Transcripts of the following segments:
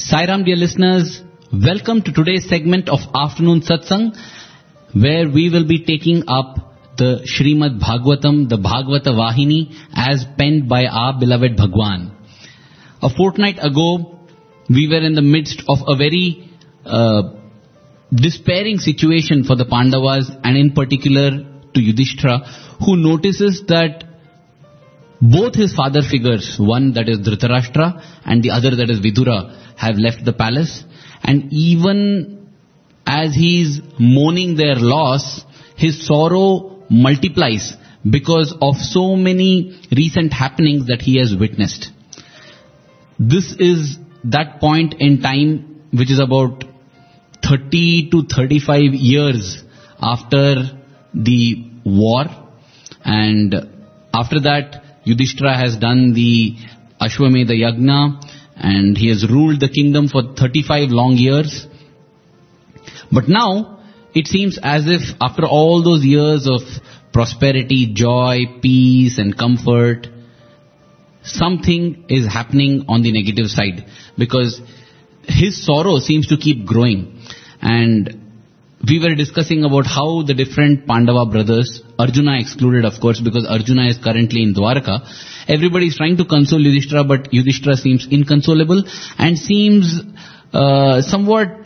Sairam, dear listeners, welcome to today's segment of Afternoon Satsang, where we will be taking up the Srimad Bhagavatam, the Bhagavata Vahini, as penned by our beloved Bhagwan. A fortnight ago, we were in the midst of a very despairing situation for the Pandavas, and in particular to Yudhishthira, who notices that both his father figures, one that is Dhritarashtra and the other that is Vidura, have left the palace. And even as he is mourning their loss, his sorrow multiplies because of so many recent happenings that he has witnessed. This is that point in time which is about 30 to 35 years after the war, and after that Yudhishthira has done the Ashwamedha Yagna and he has ruled the kingdom for 35 long years. But now it seems as if after all those years of prosperity, joy, peace and comfort, something is happening on the negative side, because his sorrow seems to keep growing. And we were discussing about how the different Pandava brothers, Arjuna excluded of course, because Arjuna is currently in Dwaraka, everybody is trying to console Yudhishthira, but Yudhishthira seems inconsolable and seems somewhat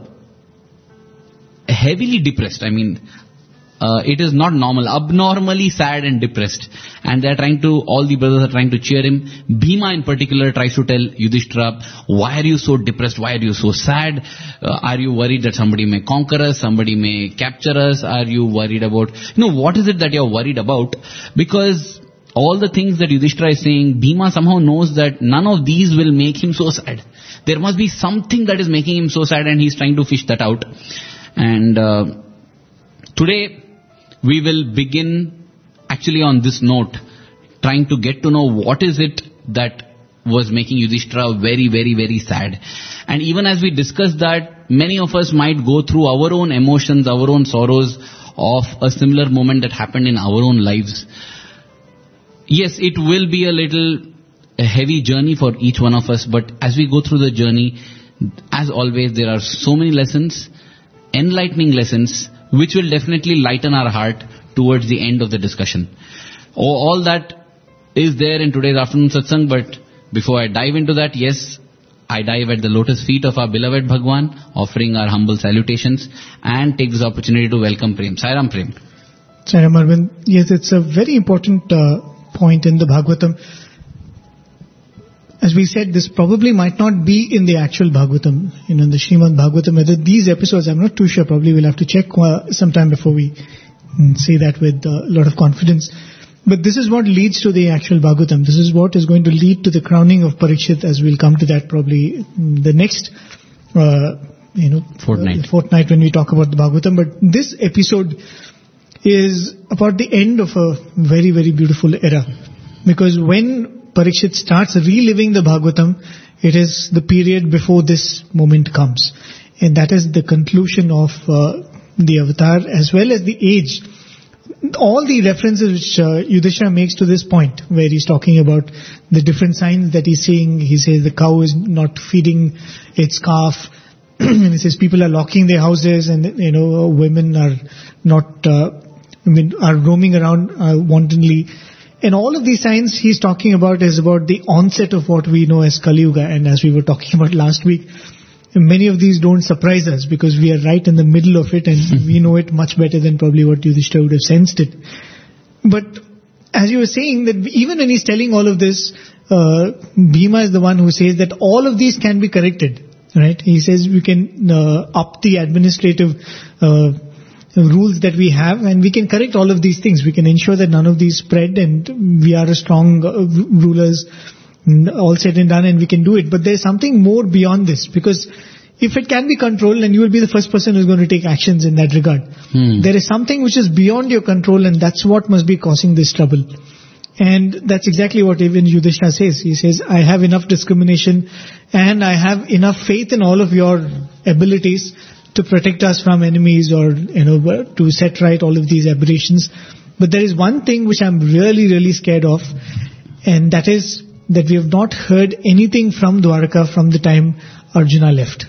heavily depressed. I mean, it is not normal, abnormally sad and depressed. And they are all the brothers are trying to cheer him. Bhima in particular tries to tell Yudhishthira, why are you so depressed? Why are you so sad? Are you worried that somebody may conquer us? Somebody may capture us? Are you worried about, what is it that you are worried about? Because all the things that Yudhishthira is saying, Bhima somehow knows that none of these will make him so sad. There must be something that is making him so sad, and he's trying to fish that out. And today, we will begin actually on this note, trying to get to know what is it that was making Yudhishthira very, very, very sad. And even as we discuss that, many of us might go through our own emotions, our own sorrows of a similar moment that happened in our own lives. Yes, it will be a heavy journey for each one of us, but as we go through the journey, as always, there are so many lessons, enlightening lessons, which will definitely lighten our heart towards the end of the discussion. All that is there in today's afternoon satsang, but before I dive into that, yes, I dive at the lotus feet of our beloved Bhagwan, offering our humble salutations, and take this opportunity to welcome Prem. Sairam Prem. Sairam Arvind. Yes, it's a very important point in the Bhagavatam. As we said, this probably might not be in the actual Bhagavatam, in the Srimad Bhagavatam. Whether these episodes, I'm not too sure, probably we'll have to check sometime before we say that with a lot of confidence. But this is what leads to the actual Bhagavatam. This is what is going to lead to the crowning of Parikshit, as we'll come to that probably the next fortnight when we talk about the Bhagavatam. But this episode is about the end of a very, very beautiful era. Because when Parikshit starts reliving the Bhagavatam, it is the period before this moment comes. And that is the conclusion of the avatar as well as the age. All the references which Yudhishthira makes to this point, where he's talking about the different signs that he's seeing. He says the cow is not feeding its calf. And he says people are locking their houses, and women are not, are roaming around wantonly. And all of these signs he's talking about is about the onset of what we know as Kali Yuga. And as we were talking about last week, many of these don't surprise us because we are right in the middle of it, and we know it much better than probably what Yudhishthira would have sensed it. But as you were saying, that even when he's telling all of this, Bhima is the one who says that all of these can be corrected. Right? He says we can up the administrative rules that we have, and we can correct all of these things. We can ensure that none of these spread, and we are a strong rulers, all said and done, and we can do it. But there's something more beyond this, because if it can be controlled, then you will be the first person who's going to take actions in that regard. There is something which is beyond your control, and that's what must be causing this trouble. And that's exactly what even Yudhishthira says. He says, I have enough discrimination, and I have enough faith in all of your abilities to protect us from enemies, or to set right all of these aberrations. But there is one thing which I'm really, really scared of, and that is that we have not heard anything from Dwarka from the time Arjuna left.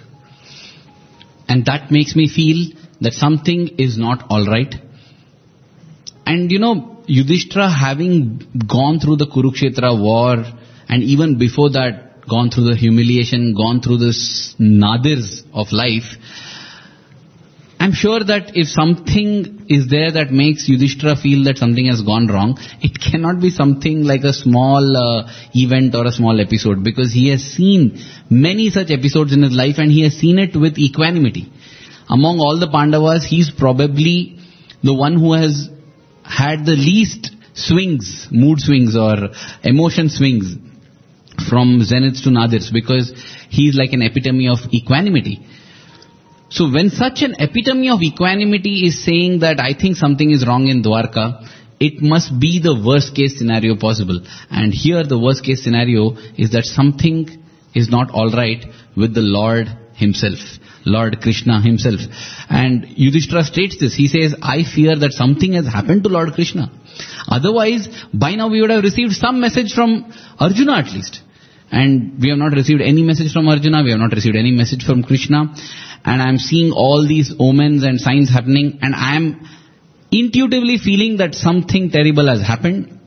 And that makes me feel that something is not alright. And Yudhishthira, having gone through the Kurukshetra war, and even before that, gone through the humiliation, gone through this nadirs of life, I'm sure that if something is there that makes Yudhishthira feel that something has gone wrong, it cannot be something like a small event or a small episode, because he has seen many such episodes in his life and he has seen it with equanimity. Among all the Pandavas, he's probably the one who has had the least swings, mood swings or emotion swings from zeniths to nadirs, because he's like an epitome of equanimity. So when such an epitome of equanimity is saying that I think something is wrong in Dwarka, it must be the worst case scenario possible. And here the worst case scenario is that something is not alright with the Lord himself, Lord Krishna himself. And Yudhishthira states this. He says, I fear that something has happened to Lord Krishna. Otherwise, by now we would have received some message from Arjuna at least. And we have not received any message from Arjuna, we have not received any message from Krishna. And I am seeing all these omens and signs happening, and I am intuitively feeling that something terrible has happened.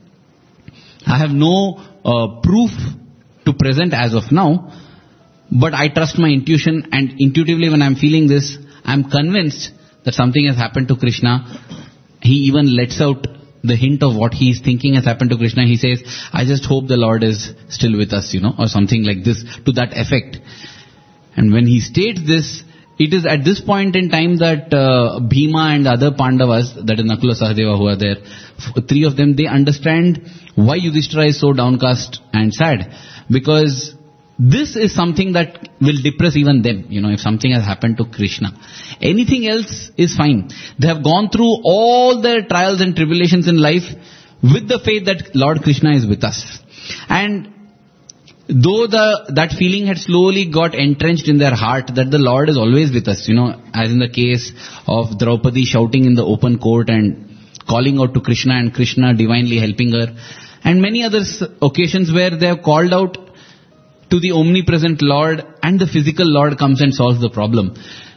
I have no proof to present as of now, but I trust my intuition, and intuitively when I am feeling this, I am convinced that something has happened to Krishna. He even lets out the hint of what he is thinking has happened to Krishna. He says, I just hope the Lord is still with us, or something like this, to that effect. And when he states this, it is at this point in time that Bhima and other Pandavas, that is Nakula, Sahadeva, who are there, three of them, they understand why Yudhishthira is so downcast and sad. Because this is something that will depress even them, if something has happened to Krishna. Anything else is fine. They have gone through all their trials and tribulations in life with the faith that Lord Krishna is with us. And though that feeling had slowly got entrenched in their heart that the Lord is always with us, as in the case of Draupadi shouting in the open court and calling out to Krishna and Krishna divinely helping her, and many other occasions where they have called out to the omnipresent Lord and the physical Lord comes and solves the problem.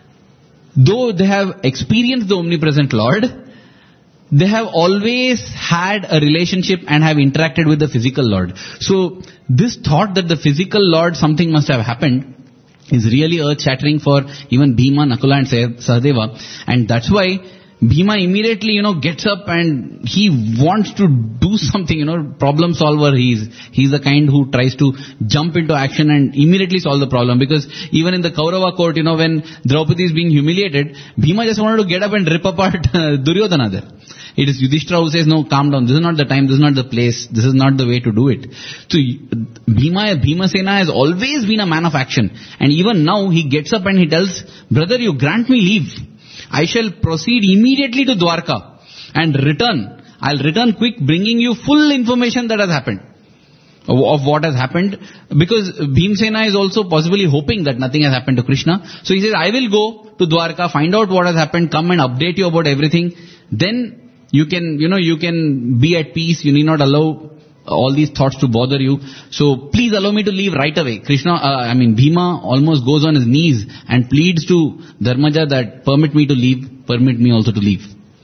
Though they have experienced the omnipresent Lord, they have always had a relationship and have interacted with the physical Lord. So this thought that the physical Lord, something must have happened, is really earth-shattering for even Bhima, Nakula and Sahadeva. And that's why Bhima immediately, gets up and he wants to do something, problem solver. He's the kind who tries to jump into action and immediately solve the problem. Because even in the Kaurava court, when Draupadi is being humiliated, Bhima just wanted to get up and rip apart Duryodhana there. It is Yudhishthira who says, no, calm down. This is not the time. This is not the place. This is not the way to do it. So Bhimasena has always been a man of action. And even now he gets up and he tells, brother, you grant me leave. I shall proceed immediately to Dwarka and return. I'll return quick, bringing you full information that has happened, of what has happened. Because Bhimsena is also possibly hoping that nothing has happened to Krishna. So he says, I will go to Dwarka, find out what has happened, come and update you about everything. Then you can be at peace. You need not allow all these thoughts to bother you. So please allow me to leave right away. Bhima almost goes on his knees and pleads to Dharmaja that permit me to leave, permit me also to leave.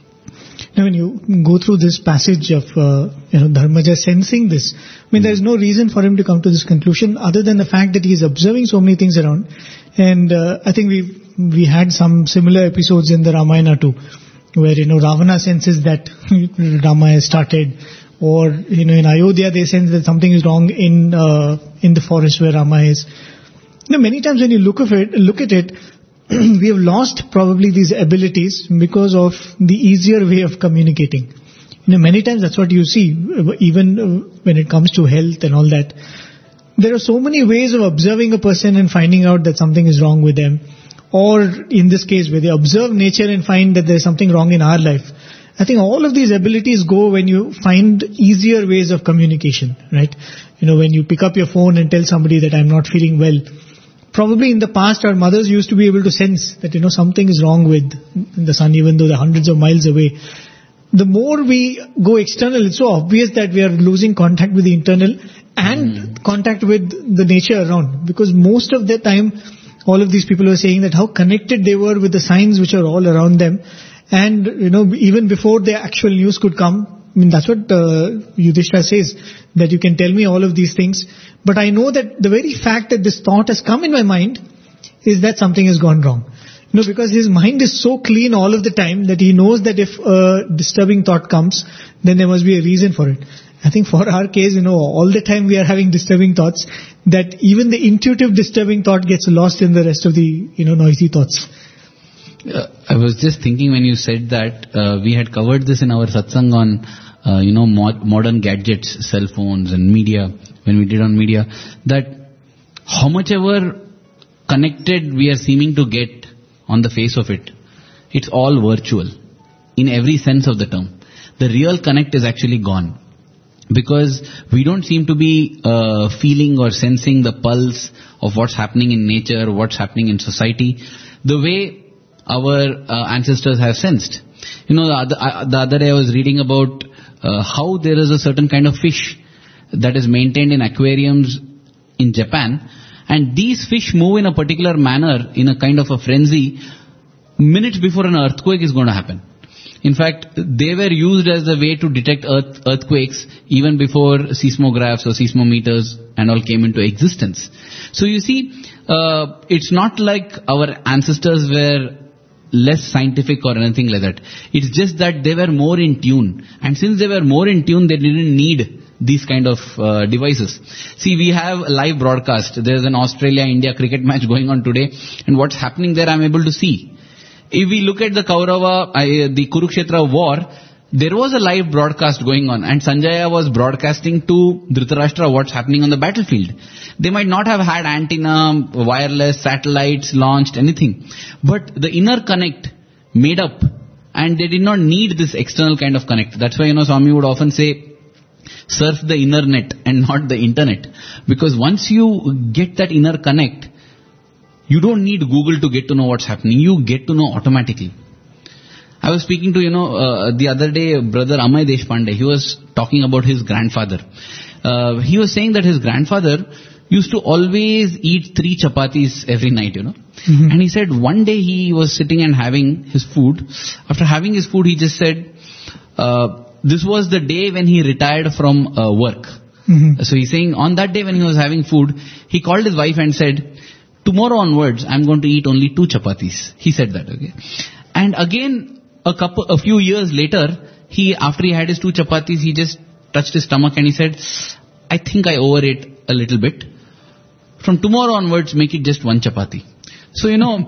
Now when you go through this passage of Dharmaja sensing this, there is no reason for him to come to this conclusion other than the fact that he is observing so many things around. And I think we had some similar episodes in the Ramayana too, where Ravana senses that Rama has started, or in Ayodhya they sense that something is wrong in the forest where Rama is. Many times when you look at it, we have lost probably these abilities because of the easier way of communicating. Many times that's what you see, even when it comes to health and all that. There are so many ways of observing a person and finding out that something is wrong with them. Or in this case, where they observe nature and find that there's something wrong in our life. I think all of these abilities go when you find easier ways of communication, right? When you pick up your phone and tell somebody that I'm not feeling well. Probably in the past, our mothers used to be able to sense that, something is wrong with the son, even though they're hundreds of miles away. The more we go external, it's so obvious that we are losing contact with the internal, and contact with the nature around, because most of the time all of these people were saying that how connected they were with the signs which are all around them, and even before the actual news could come. I mean, that's what Yudhishthira says, that you can tell me all of these things, but I know that the very fact that this thought has come in my mind is that something has gone wrong. Because his mind is so clean all of the time that he knows that if a disturbing thought comes, then there must be a reason for it. I think for our case, all the time we are having disturbing thoughts, that even the intuitive disturbing thought gets lost in the rest of the, noisy thoughts. I was just thinking when you said that, we had covered this in our satsang on, modern gadgets, cell phones and media, when we did on media, that how much ever connected we are seeming to get on the face of it, it's all virtual in every sense of the term. The real connect is actually gone, because we don't seem to be feeling or sensing the pulse of what's happening in nature, what's happening in society, the way our ancestors have sensed. The other day I was reading about how there is a certain kind of fish that is maintained in aquariums in Japan, and these fish move in a particular manner, in a kind of a frenzy, minutes before an earthquake is going to happen. In fact, they were used as a way to detect earthquakes even before seismographs or seismometers and all came into existence. So you see, it's not like our ancestors were less scientific or anything like that. It's just that they were more in tune. And since they were more in tune, they didn't need these kind of devices. See, we have a live broadcast. There's an Australia-India cricket match going on today, and what's happening there I'm able to see. If we look at the Kaurava, the Kurukshetra war, there was a live broadcast going on, and Sanjaya was broadcasting to Dhritarashtra what's happening on the battlefield. They might not have had antenna, wireless, satellites launched, anything, but the inner connect made up, and they did not need this external kind of connect. That's why, Swami would often say, surf the inner net and not the internet. Because once you get that inner connect, you don't need Google to get to know what's happening. You get to know automatically. I was speaking to, the other day, brother Amay Deshpande. He was talking about his grandfather. He was saying that his grandfather used to always eat 3 chapatis every night, Mm-hmm. And he said one day he was sitting and having his food. After having his food, he just said, this was the day when he retired from work. Mm-hmm. So he's saying on that day when he was having food, he called his wife and said, tomorrow onwards, I'm going to eat only 2 chapatis. He said that, okay. And again, a few years later, after he had his 2 chapatis, he just touched his stomach and he said, I think I overate a little bit. From tomorrow onwards, make it just 1 chapati. So,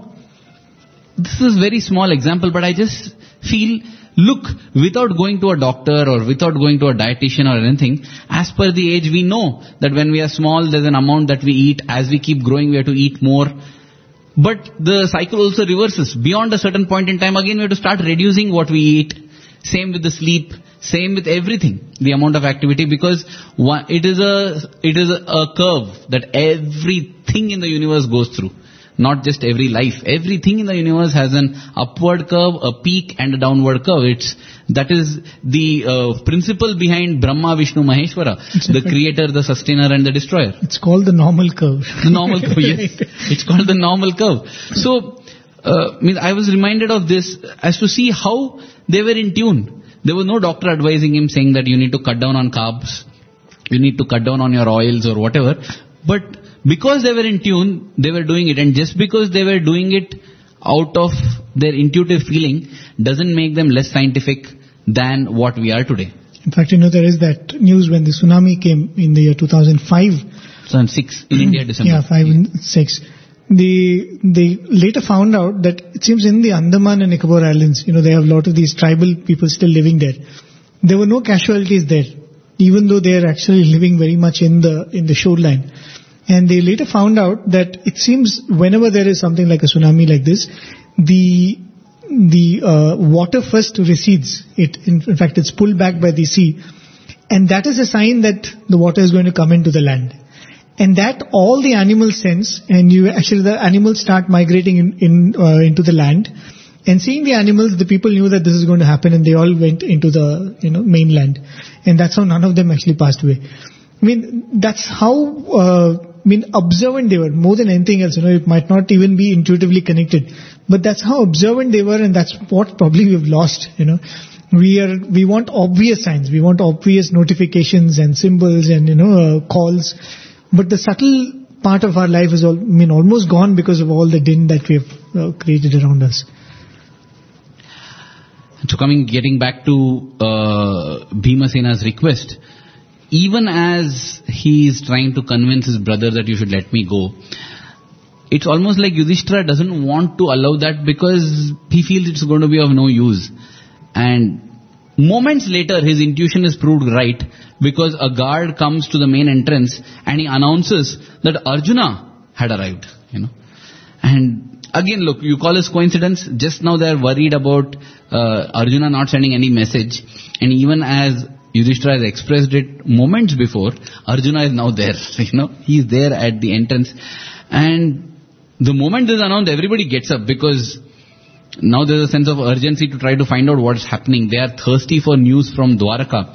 this is a very small example, but I just feel, look, without going to a doctor or without going to a dietitian or anything, as per the age, we know that when we are small, there's an amount that we eat. As we keep growing, we have to eat more. But the cycle also reverses. Beyond a certain point in time, again, we have to start reducing what we eat. Same with the sleep. Same with everything, the amount of activity, because it is a curve that everything in the universe goes through. Not just every life. Everything in the universe has an upward curve, a peak and a downward curve. That is the principle behind Brahma, Vishnu, Maheshwara, the creator, the sustainer and the destroyer. It's called the normal curve. The normal curve, yes. It's called the normal curve. So, I was reminded of this as to see how they were in tune. There was no doctor advising him saying that you need to cut down on carbs, you need to cut down on your oils or whatever. But because they were in tune, they were doing it. And just because they were doing it out of their intuitive feeling doesn't make them less scientific than what we are today. In fact, there is that news when the tsunami came in the year 2005. 2006 in India, December. Yeah, 5 and 6. They later found out that it seems in the Andaman and Nicobar Islands, they have a lot of these tribal people still living there. There were no casualties there, even though they are actually living very much in the shoreline. And they later found out that it seems whenever there is something like a tsunami like this, the water first recedes. In fact, it's pulled back by the sea. And that is a sign that the water is going to come into the land. And that all the animals sense, and the animals start migrating into the land. And seeing the animals, the people knew that this is going to happen, and they all went into the mainland. And that's how none of them actually passed away. that's how, observant they were more than anything else. It might not even be intuitively connected, but that's how observant they were, and that's what probably we've lost. We want obvious signs, we want obvious notifications and symbols and calls, but the subtle part of our life is almost gone because of all the din that we have created around us. So getting back to Bhimasena's request, even as he is trying to convince his brother that you should let me go, it's almost like Yudhishthira doesn't want to allow that because he feels it's going to be of no use. And moments later, his intuition is proved right because a guard comes to the main entrance and he announces that Arjuna had arrived. And again, look, you call this coincidence. Just now they are worried about Arjuna not sending any message, and even as Yudhishthira has expressed it moments before, Arjuna is now there. He is there at the entrance, and the moment this is announced, everybody gets up because now there is a sense of urgency to try to find out what's happening. They are thirsty for news from Dwaraka,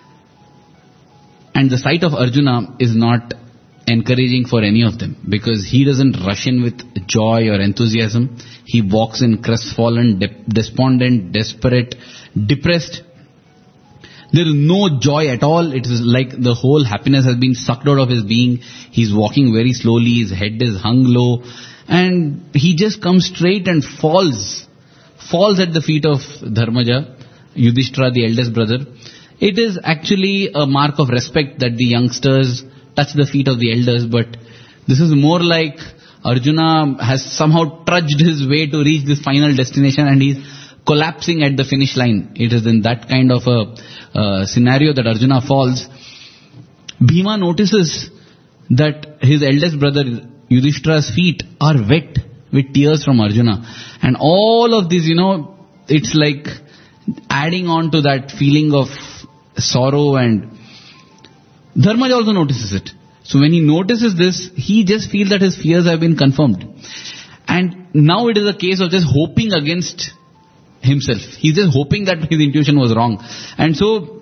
and the sight of Arjuna is not encouraging for any of them because he doesn't rush in with joy or enthusiasm. He walks in crestfallen, despondent, desperate, depressed. There is no joy at all. It is like the whole happiness has been sucked out of his being. He's walking very slowly. His head is hung low. And he just comes straight and falls at the feet of Dharmaja, Yudhishthira, the eldest brother. It is actually a mark of respect that the youngsters touch the feet of the elders, but this is more like Arjuna has somehow trudged his way to reach this final destination and he's collapsing at the finish line. It is in that kind of a scenario that Arjuna falls. Bhima notices that his eldest brother Yudhishthira's feet are wet with tears from Arjuna. And all of this, it's like adding on to that feeling of sorrow, and Dharmaja also notices it. So when he notices this, he just feels that his fears have been confirmed. And now it is a case of just hoping against himself. He's just hoping that his intuition was wrong. And so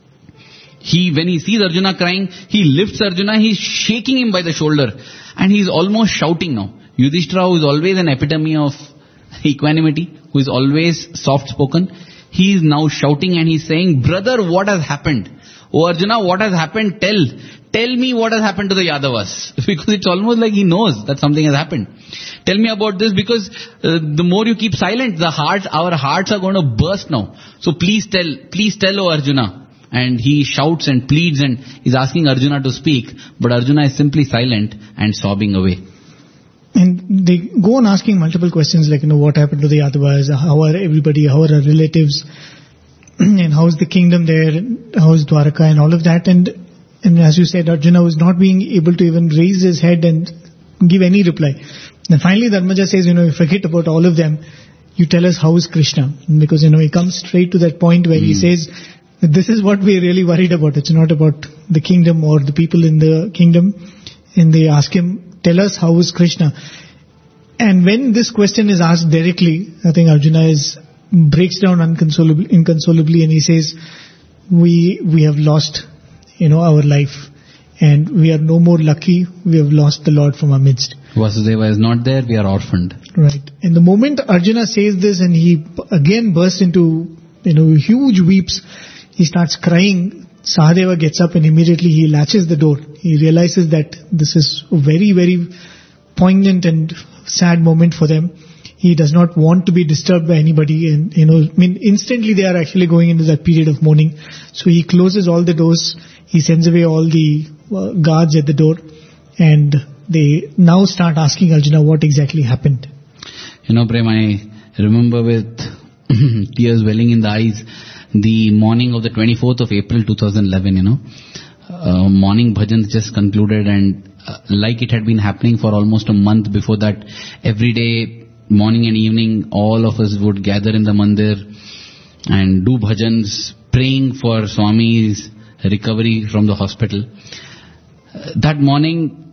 when he sees Arjuna crying, he lifts Arjuna, he's shaking him by the shoulder, and he's almost shouting now. Yudhishthira, who is always an epitome of equanimity, who is always soft-spoken, he is now shouting and he's saying, "Brother, what has happened? Oh Arjuna, what has happened? Tell me what has happened to the Yadavas." Because it's almost like he knows that something has happened. Tell me about this, because the more you keep silent, our hearts are going to burst now. So please tell, O Arjuna. And he shouts and pleads and is asking Arjuna to speak, but Arjuna is simply silent and sobbing away. And they go on asking multiple questions like, what happened to the Yadavas, how are everybody, how are our relatives, and how's the kingdom there, how's Dwaraka and all of that. And as you said, Arjuna was not being able to even raise his head and give any reply. And finally Dharmaja says, forget about all of them, you tell us how is Krishna. Because, he comes straight to that point where he says, this is what we're really worried about. It's not about the kingdom or the people in the kingdom. And they ask him, tell us how is Krishna. And when this question is asked directly, I think Arjuna breaks down inconsolably, and he says, we have lost, our life, and we are no more lucky. We have lost the Lord from our midst. Vasudeva is not there. We are orphaned. Right. And the moment Arjuna says this, and he again bursts into, huge weeps, he starts crying. Sahadeva gets up and immediately he latches the door. He realizes that this is a very, very poignant and sad moment for them. He does not want to be disturbed by anybody, and instantly they are actually going into that period of mourning. So he closes all the doors. He sends away all the guards at the door, and they now start asking Arjuna what exactly happened. Prem, I remember with tears welling in the eyes, the morning of the 24th of April 2011, morning bhajans just concluded, and like it had been happening for almost a month before that, every day, morning and evening, all of us would gather in the mandir and do bhajans, praying for Swami's recovery from the hospital. That morning,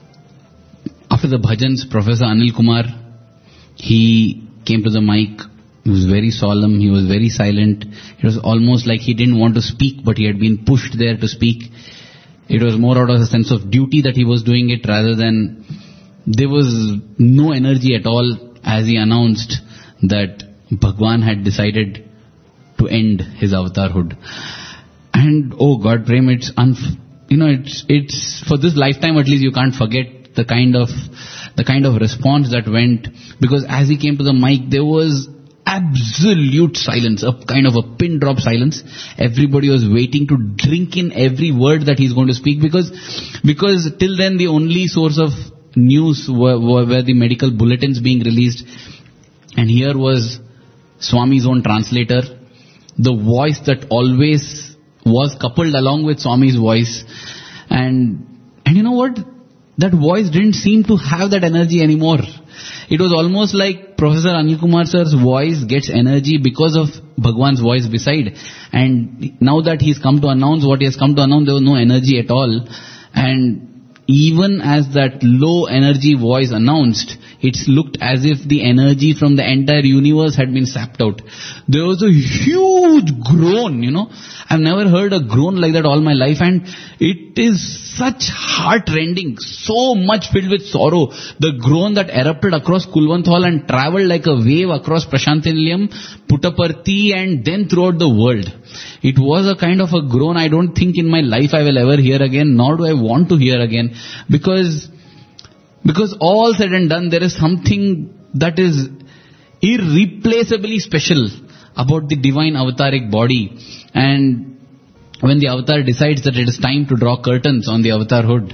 after the bhajans, Professor Anil Kumar, he came to the mic He was very solemn, he was very silent. It was almost like he didn't want to speak, but he had been pushed there to speak. It was more out of a sense of duty that he was doing it, rather than there was no energy at all as he announced that Bhagwan had decided to end his avatarhood. And oh God, Prem, it's for this lifetime at least, you can't forget the kind of response that went, because as he came to the mic, there was absolute silence, a kind of a pin drop silence. Everybody was waiting to drink in every word that he's going to speak, because till then the only source of news were the medical bulletins being released, and here was Swami's own translator, the voice that always was coupled along with Swami's voice, and you know what? That voice didn't seem to have that energy anymore. It was almost like Professor Anil Kumar sir's voice gets energy because of Bhagwan's voice beside. And now that he's come to announce what he has come to announce, there was no energy at all. And even as that low energy voice announced, it looked as if the energy from the entire universe had been sapped out. There was a huge groan, I've never heard a groan like that all my life, and it is such heart-rending, so much filled with sorrow. The groan that erupted across Kulwant Hall and travelled like a wave across Prasanthi Nilayam, Puttaparthi, and then throughout the world. It was a kind of a groan I don't think in my life I will ever hear again, nor do I want to hear again, because all said and done, there is something that is irreplaceably special about the divine avataric body. And when the avatar decides that it is time to draw curtains on the avatarhood,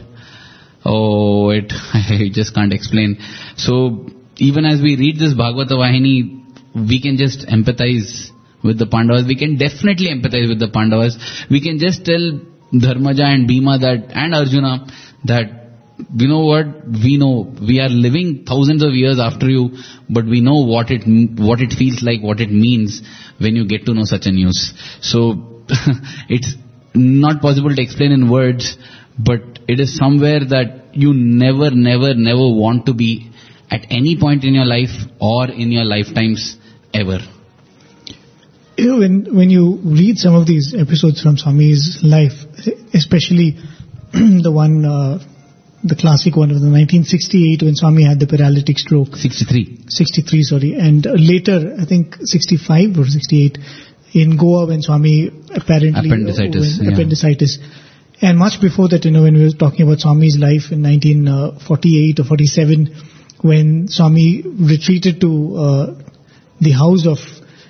I just can't explain. So even as we read this Bhagavata Vahini, we can just empathize with the Pandavas. We can definitely empathize with the Pandavas. We can just tell Dharmaja and Bhima and Arjuna that, you know what, we know we are living thousands of years after you, but we know what it feels like, what it means when you get to know such a news. So it's not possible to explain in words, but it is somewhere that you never want to be at any point in your life or in your lifetimes ever. When you read some of these episodes from Swami's life, especially the classic one of the 1968 when Swami had the paralytic stroke. 63, sorry. And later, I think 65 or 68, in Goa when Swami apparently... Appendicitis. And much before that, when we were talking about Swami's life in 1948 or 47, when Swami retreated to the house of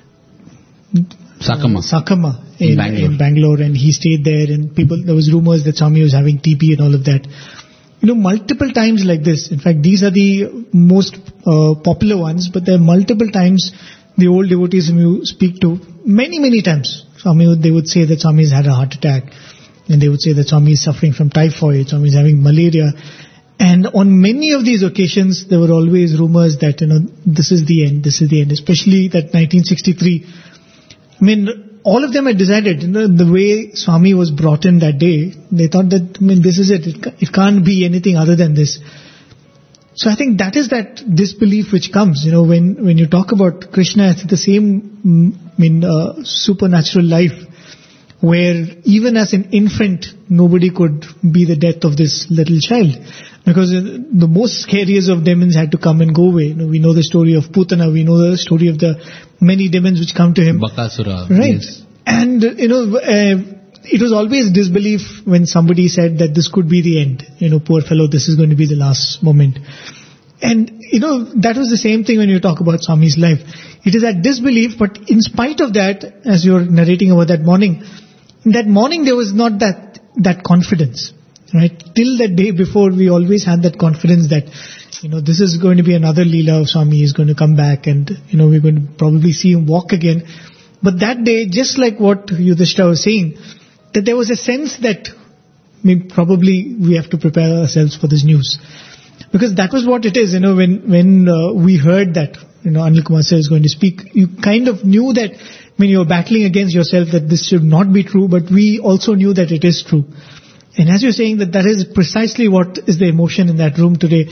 Sakama in Bangalore, and he stayed there, and there was rumors that Swami was having TB and all of that. Multiple times like this. In fact, these are the most popular ones, but there are multiple times the old devotees whom you speak to, many times, they would say that Swami has had a heart attack, and they would say that Swami is suffering from typhoid, Swami is having malaria. And on many of these occasions, there were always rumors that, this is the end, especially that 1963. All of them had decided, the way Swami was brought in that day, they thought that, this is it. It can't be anything other than this. So I think that is that disbelief which comes, when you talk about Krishna, it's the same, supernatural life, where even as an infant, nobody could be the death of this little child. Because the most scariest of demons had to come and go away. We know the story of Putana, we know the story of the many demons which come to him. Bakasura. Right. Yes. And, it was always disbelief when somebody said that this could be the end. Poor fellow, this is going to be the last moment. And, that was the same thing when you talk about Swami's life. It is that disbelief, but in spite of that, as you're narrating about that morning there was not that confidence. Right? Till that day before, we always had that confidence that, this is going to be another Leela of Swami. He's going to come back and, we're going to probably see him walk again. But that day, just like what Yudhishthira was saying, that there was a sense that probably we have to prepare ourselves for this news. Because that was what it is, when we heard that, Anil Kumar sir is going to speak, you kind of knew that, you're battling against yourself that this should not be true, but we also knew that it is true. And as you're saying that is precisely what is the emotion in that room today.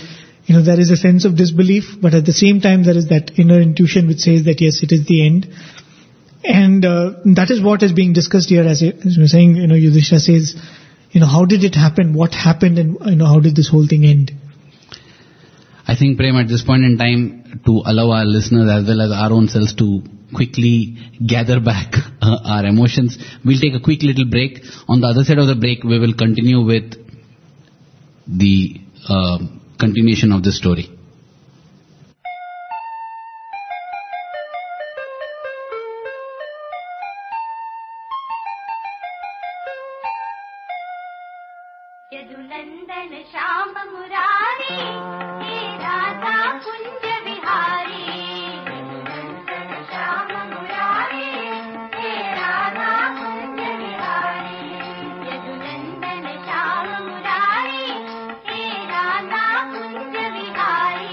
there is a sense of disbelief, but at the same time there is that inner intuition which says that yes, it is the end. And that is what is being discussed here, as you're saying. Yudhishthira says, how did it happen? What happened? And how did this whole thing end? I think, Prem, at this point in time, to allow our listeners as well as our own selves to quickly gather back our emotions, we'll take a quick little break. On the other side of the break, we will continue with the continuation of this story. Yadunandan Shyam Murari hey Radha Kunj Vihari Yadunandan Shyam Murari hey Radha Kunj Vihari Yadunandan Shyam Murari hey Radha Kunj Vihari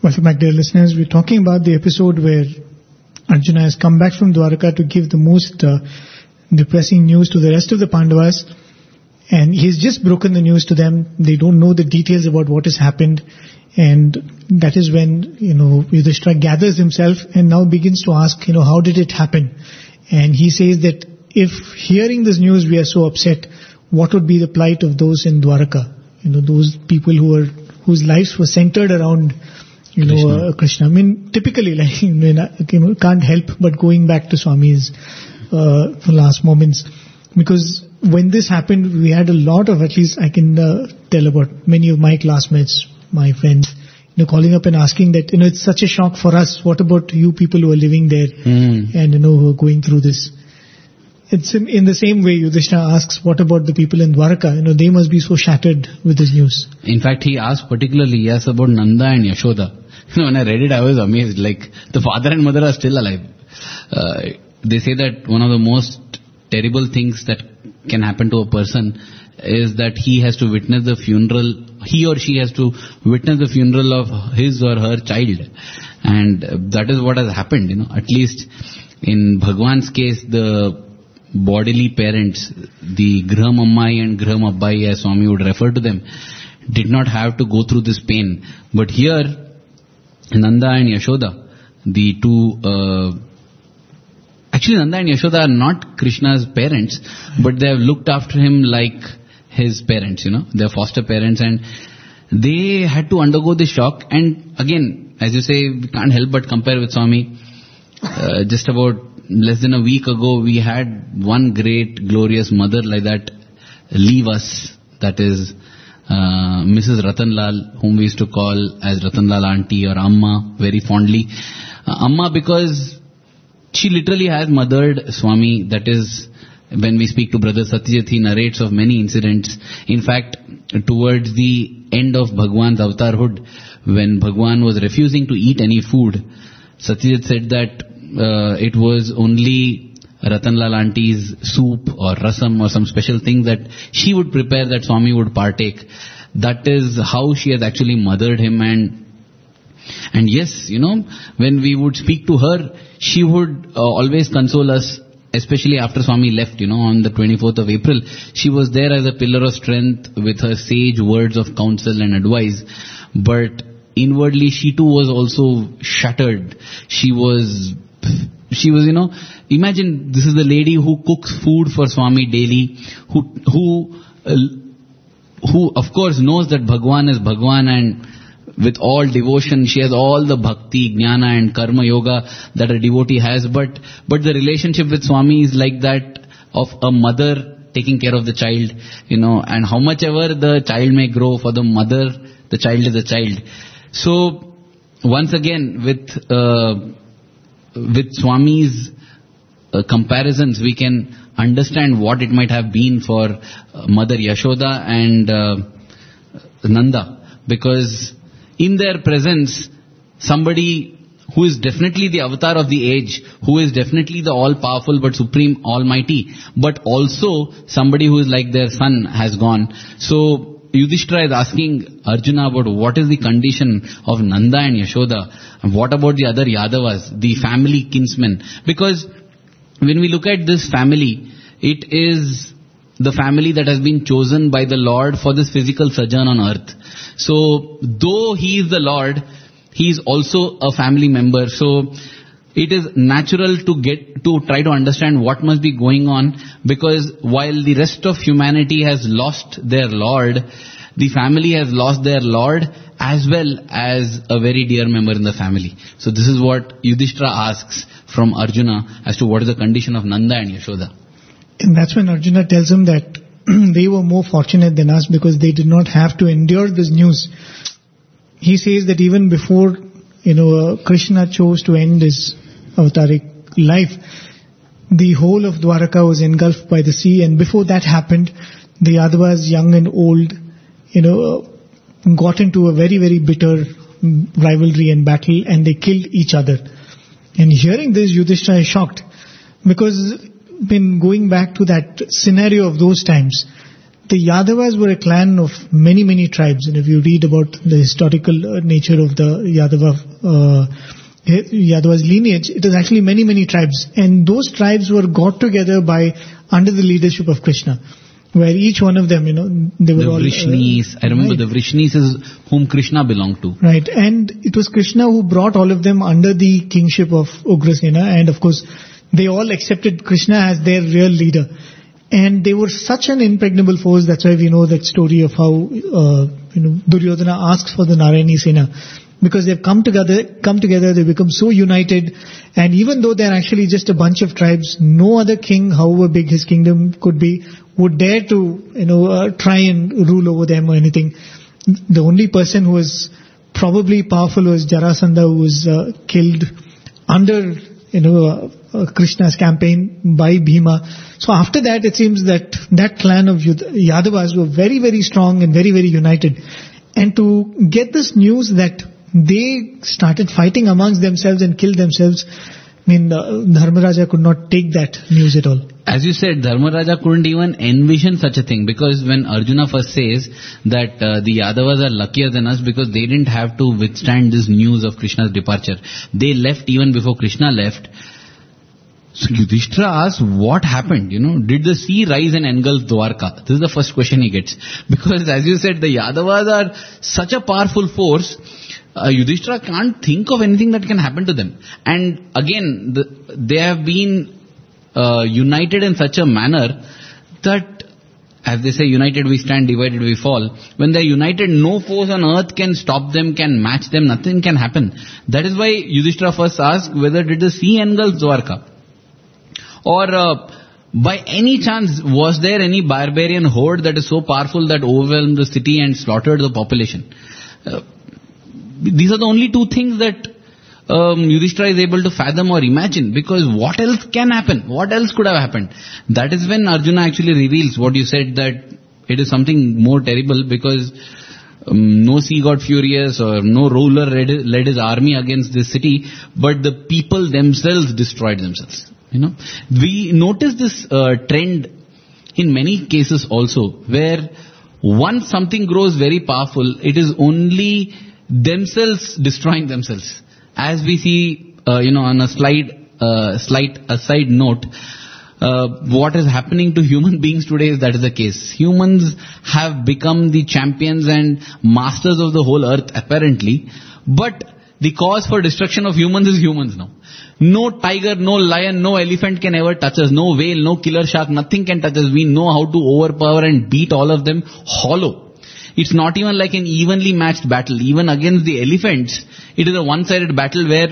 Welcome back, dear listeners. We're talking about the episode where Arjuna has come back from Dwaraka to give the most depressing news to the rest of the Pandavas. And he's just broken the news to them. They don't know the details about what has happened. And that is when, Yudhishthira gathers himself and now begins to ask, how did it happen? And he says that if hearing this news we are so upset, what would be the plight of those in Dwaraka? Those people whose lives were centered around, Krishna. I mean, typically, can't help but going back to Swami's last moments. Because when this happened, we had a lot of, at least I can tell about many of my classmates, my friends, calling up and asking that, it's such a shock for us. What about you people who are living there and, who are going through this? It's in the same way Yudhishthira asks, what about the people in Dwaraka? They must be so shattered with this news. In fact, he asked particularly, yes, about Nanda and Yashoda. When I read it, I was amazed. Like, the father and mother are still alive. They say that one of the most terrible things that can happen to a person is that he has to witness the funeral, he or she has to witness the funeral of his or her child. And that is what has happened, At least in Bhagwan's case, the bodily parents, the Graham Ammai and Graham Abbai, as Swami would refer to them, did not have to go through this pain. But here, Nanda and Yashoda, the two, actually Nanda and Yashoda are not Krishna's parents, but they have looked after him like his parents, their foster parents, and they had to undergo this shock. And again, as you say, we can't help but compare with Swami. Just about less than a week ago, we had one great, glorious mother like that leave us. That is Mrs. Ratanlal, whom we used to call as Ratanlal Auntie or Amma very fondly. Amma because she literally has mothered Swami. That is, when we speak to Brother Satyajit, he narrates of many incidents. In fact, towards the end of Bhagwan's avatarhood, when Bhagwan was refusing to eat any food, Satyajit said that it was only Ratanlal Auntie's soup or rasam or some special thing that she would prepare that Swami would partake. That is how she has actually mothered him. And yes, when we would speak to her, she would always console us, especially after Swami left, on the 24th of April. She was there as a pillar of strength with her sage words of counsel and advice. But inwardly, she too was also shattered. She was, imagine this is the lady who cooks food for Swami daily, who of course knows that Bhagwan is Bhagwan, and with all devotion, she has all the bhakti, jnana and karma yoga that a devotee has, but the relationship with Swami is like that of a mother taking care of the child, and how much ever the child may grow, for the mother, the child is a child. So, once again, with Swami's comparisons, we can understand what it might have been for Mother Yashoda and Nanda, because in their presence, somebody who is definitely the avatar of the age, who is definitely the all-powerful but supreme almighty, but also somebody who is like their son has gone. So Yudhishthira is asking Arjuna about what is the condition of Nanda and Yashoda, and what about the other Yadavas, the family kinsmen. Because when we look at this family, it is the family that has been chosen by the Lord for this physical sojourn on earth. So, though He is the Lord, He is also a family member. So, it is natural to try to understand what must be going on, because while the rest of humanity has lost their Lord, the family has lost their Lord as well as a very dear member in the family. So, this is what Yudhishthira asks from Arjuna as to what is the condition of Nanda and Yashoda. And that's when Arjuna tells him that they were more fortunate than us because they did not have to endure this news. He says that even before, Krishna chose to end his avataric life, the whole of Dwaraka was engulfed by the sea, and before that happened, the Yadavas, young and old, got into a very, very bitter rivalry and battle, and they killed each other. And hearing this, Yudhishthira is shocked, because when going back to that scenario of those times, the Yadavas were a clan of many, many tribes. And if you read about the historical nature of the Yadava's lineage, it is actually many, many tribes. And those tribes were got together under the leadership of Krishna, where each one of them, they were The all... Vrishnis, I remember right. the Vrishnis is whom Krishna belonged to. Right, and it was Krishna who brought all of them under the kingship of Ugrasena, and of course, they all accepted Krishna as their real leader. And they were such an impregnable force. That's why we know that story of how Duryodhana asks for the Narayani Sena, because they've come together, they become so united. And even though they're actually just a bunch of tribes, no other king, however big his kingdom could be, would dare to try and rule over them or anything. The only person who was probably powerful was Jarasandha, who was killed under Krishna's campaign by Bhima. So after that, it seems that clan of Yadavas were very, very strong and very, very united. And to get this news that they started fighting amongst themselves and killed themselves, Dharmaraja could not take that news at all. As you said, Dharmaraja couldn't even envision such a thing, because when Arjuna first says that the Yadavas are luckier than us because they didn't have to withstand this news of Krishna's departure. They left even before Krishna left. So Yudhishthira asks, what happened? Did the sea rise and engulf Dwarka? This is the first question he gets. Because as you said, the Yadavas are such a powerful force, Yudhishthira can't think of anything that can happen to them. And again, they have been united in such a manner that, as they say, united we stand, divided we fall. When they're united, no force on earth can stop them, can match them, nothing can happen. That is why Yudhishthira first asked whether did the sea engulf Dwarka? Or by any chance, was there any barbarian horde that is so powerful that overwhelmed the city and slaughtered the population? These are the only two things that Yudhishthira is able to fathom or imagine, because what else can happen? What else could have happened? That is when Arjuna actually reveals what you said, that it is something more terrible, because no sea got furious or no ruler led his army against this city, but the people themselves destroyed themselves. We notice this trend in many cases also, where once something grows very powerful, it is only themselves destroying themselves. As we see, on a slight aside note, what is happening to human beings today is that is the case. Humans have become the champions and masters of the whole earth, apparently, but the cause for destruction of humans is humans now. No tiger, no lion, no elephant can ever touch us. No whale, no killer shark, nothing can touch us. We know how to overpower and beat all of them hollow. It's not even like an evenly matched battle. Even against the elephants, it is a one-sided battle where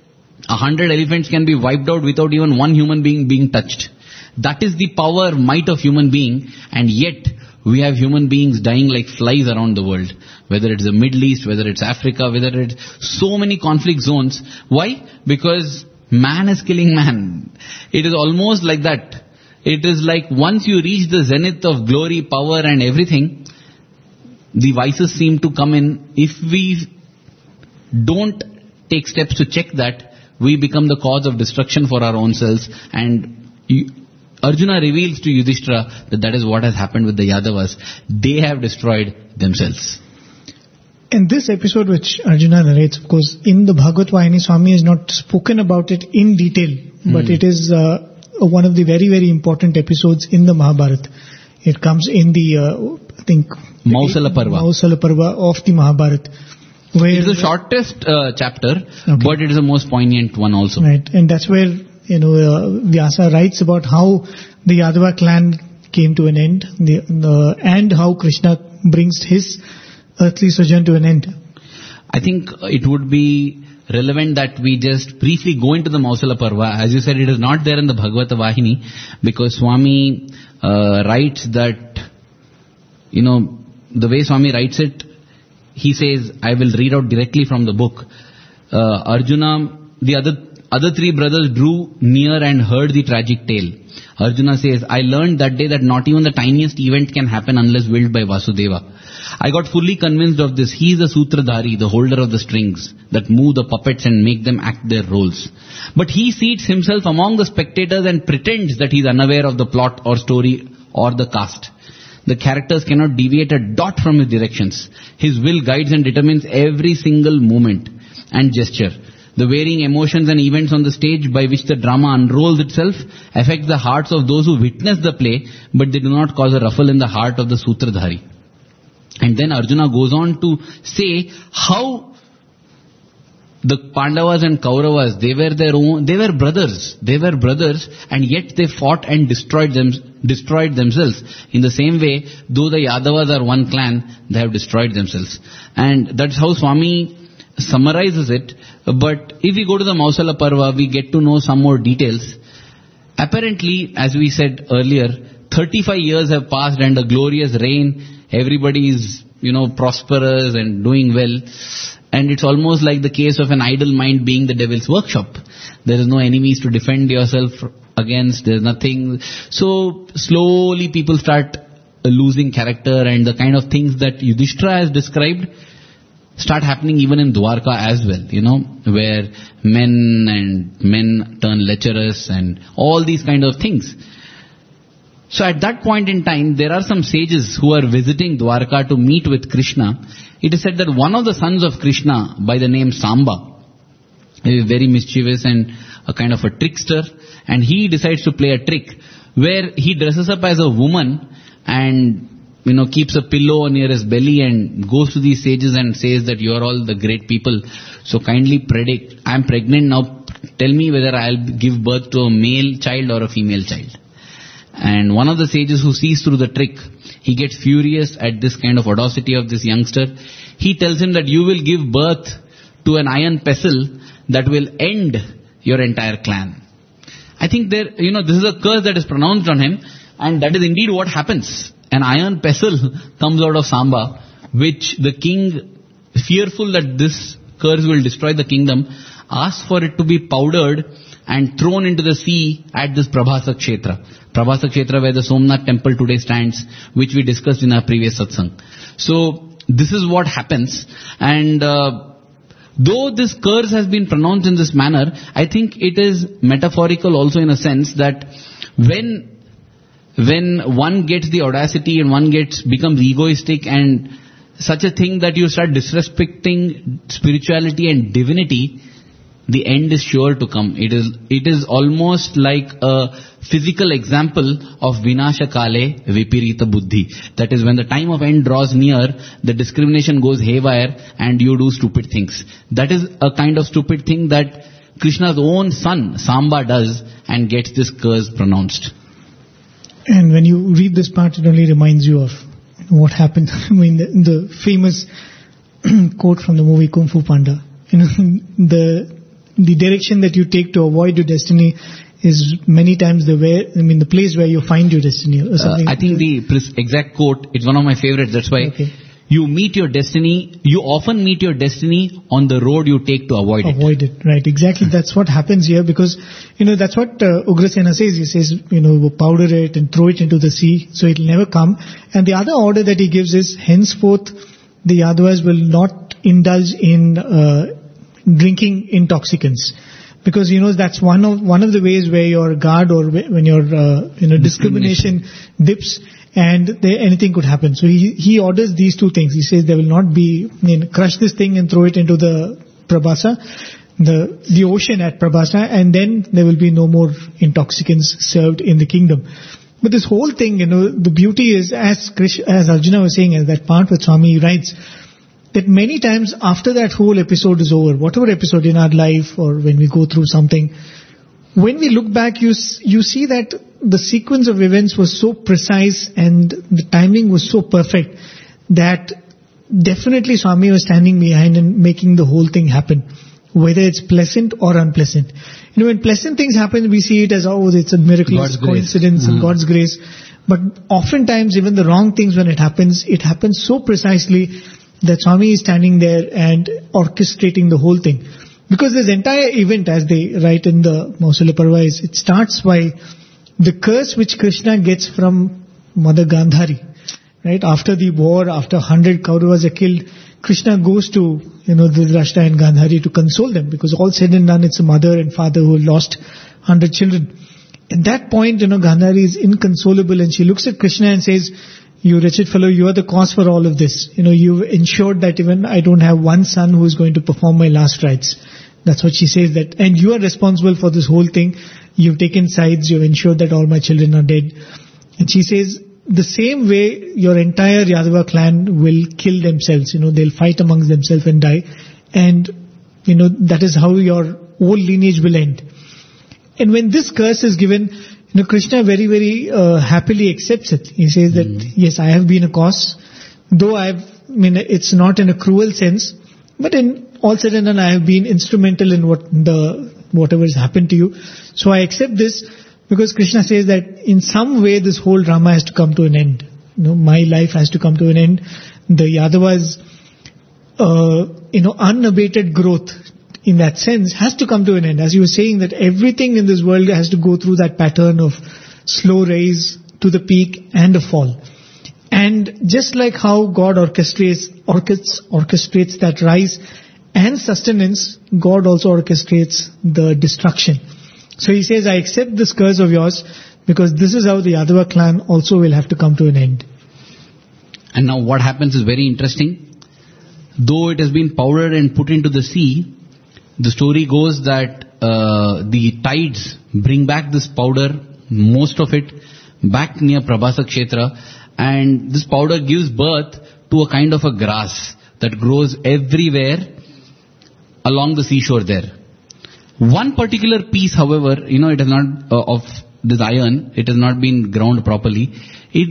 100 elephants can be wiped out without even one human being touched. That is the power, might of human being, and yet we have human beings dying like flies around the world. Whether it's the Middle East, whether it's Africa, whether it's so many conflict zones. Why? Because man is killing man. It is almost like that. It is like once you reach the zenith of glory, power and everything, the vices seem to come in. If we don't take steps to check that, we become the cause of destruction for our own selves. And Arjuna reveals to Yudhishthira that is what has happened with the Yadavas. They have destroyed themselves. And this episode which Arjuna narrates, of course, in the Bhagavad Vahini, Swami has not spoken about it in detail, but it is one of the very, very important episodes in the Mahabharata. It comes in the, I think, Mausala Parva. Mausala Parva of the Mahabharata. Where It is the shortest chapter, but it is the most poignant one also. Right, and that's where, Vyasa writes about how the Yadava clan came to an end, and how Krishna brings his earthly sojourn to an end. I think it would be relevant that we just briefly go into the Mausala Parva. As you said, it is not there in the Bhagavata Vahini, because Swami writes that, the way Swami writes it, he says, I will read out directly from the book. Arjuna, the other three brothers drew near and heard the tragic tale. Arjuna says, I learned that day that not even the tiniest event can happen unless willed by Vasudeva. I got fully convinced of this. He is the Sutradhari, the holder of the strings that move the puppets and make them act their roles. But he seats himself among the spectators and pretends that he is unaware of the plot or story or the cast. The characters cannot deviate a dot from his directions. His will guides and determines every single movement and gesture. The varying emotions and events on the stage by which the drama unrolls itself affect the hearts of those who witness the play, but they do not cause a ruffle in the heart of the Sutradhari. And then Arjuna goes on to say how the Pandavas and Kauravas, they were brothers, and yet they fought and destroyed themselves. In the same way, though the Yadavas are one clan, they have destroyed themselves. And that's how Swami summarizes it. But if we go to the Mausala Parva, we get to know some more details. Apparently, as we said earlier, 35 years have passed and a glorious reign. Everybody is, prosperous and doing well. And it's almost like the case of an idle mind being the devil's workshop. There is no enemies to defend yourself against. There's nothing. So slowly people start losing character, and the kind of things that Yudhishthira has described start happening even in Dwarka as well, where men turn lecherous and all these kind of things. So at that point in time, there are some sages who are visiting Dwarka to meet with Krishna. It is said that one of the sons of Krishna, by the name Samba, is very mischievous and a kind of a trickster, and he decides to play a trick where he dresses up as a woman and keeps a pillow near his belly and goes to these sages and says that you are all the great people, so kindly predict, I am pregnant now, tell me whether I'll give birth to a male child or a female child. And one of the sages who sees through the trick, he gets furious at this kind of audacity of this youngster. He tells him that you will give birth to an iron pestle that will end your entire clan. I think this is a curse that is pronounced on him, and that is indeed what happens. An iron pestle comes out of Samba, which the king, fearful that this curse will destroy the kingdom, asks for it to be powdered and thrown into the sea at this Prabhasa Kshetra. Prabhasa Kshetra, where the Somnath temple today stands, which we discussed in our previous satsang. So this is what happens, and though this curse has been pronounced in this manner, I think it is metaphorical also in a sense that when one gets the audacity and one becomes egoistic and such a thing that you start disrespecting spirituality and divinity, the end is sure to come. It is almost like a physical example of Vinasha Kale Vipirita Buddhi. That is, when the time of end draws near, the discrimination goes haywire and you do stupid things. That is a kind of stupid thing that Krishna's own son Samba does and gets this curse pronounced. And when you read this part, it only reminds you of what happened. I mean, the famous quote from the movie Kung Fu Panda. The direction that you take to avoid your destiny is many times the place where you find your destiny or something. I think the exact quote, it's one of my favorites. That's why you often meet your destiny on the road you take to avoid it. Avoid it, right. Exactly. That's what happens here, because, that's what Ugrasena says. He says, powder it and throw it into the sea so it will never come. And the other order that he gives is, henceforth, the Yadavas will not indulge in drinking intoxicants, because that's one of the ways where your guard or when your discrimination dips and anything could happen. So he orders these two things. He says there will not be crush this thing and throw it into the Prabhasa, the ocean at Prabhasa, and then there will be no more intoxicants served in the kingdom. But this whole thing, the beauty is, as Arjuna was saying, as that part where Swami writes, that many times after that whole episode is over, whatever episode in our life or when we go through something, when we look back, you see that the sequence of events was so precise and the timing was so perfect that definitely Swami was standing behind and making the whole thing happen, whether it's pleasant or unpleasant. When pleasant things happen, we see it as, it's a miraculous coincidence and God's grace. But oftentimes, even the wrong things, when it happens so precisely that Swami is standing there and orchestrating the whole thing. Because this entire event, as they write in the Mausala Parva, it starts by the curse which Krishna gets from Mother Gandhari. Right? After the war, after 100 Kauravas are killed, Krishna goes to, Dhritarashtra and Gandhari to console them, because all said and done, it's a mother and father who lost 100 children. At that point, Gandhari is inconsolable and she looks at Krishna and says, you wretched fellow, you are the cause for all of this. You've ensured that even I don't have one son who is going to perform my last rites. That's what she says, that, and you are responsible for this whole thing. You've taken sides, you've ensured that all my children are dead. And she says, the same way your entire Yadava clan will kill themselves, they'll fight amongst themselves and die. And, that is how your whole lineage will end. And when this curse is given, Krishna very, very happily accepts it. He says that, yes, I have been a cause, though it's not in a cruel sense, but in all said and done, I have been instrumental in whatever has happened to you. So I accept this, because Krishna says that in some way this whole drama has to come to an end. My life has to come to an end. The Yadavas, unabated growth in that sense has to come to an end. As you were saying, that everything in this world has to go through that pattern of slow rise to the peak and a fall. And just like how God orchestrates that rise and sustenance, God also orchestrates the destruction. So he says, I accept this curse of yours, because this is how the Yadava clan also will have to come to an end. And now what happens is very interesting. Though it has been powdered and put into the sea, the story goes that the tides bring back this powder, most of it, back near Prabhasa Kshetra, and this powder gives birth to a kind of a grass that grows everywhere along the seashore there. One particular piece, however, it is not of this iron, it has not been ground properly. It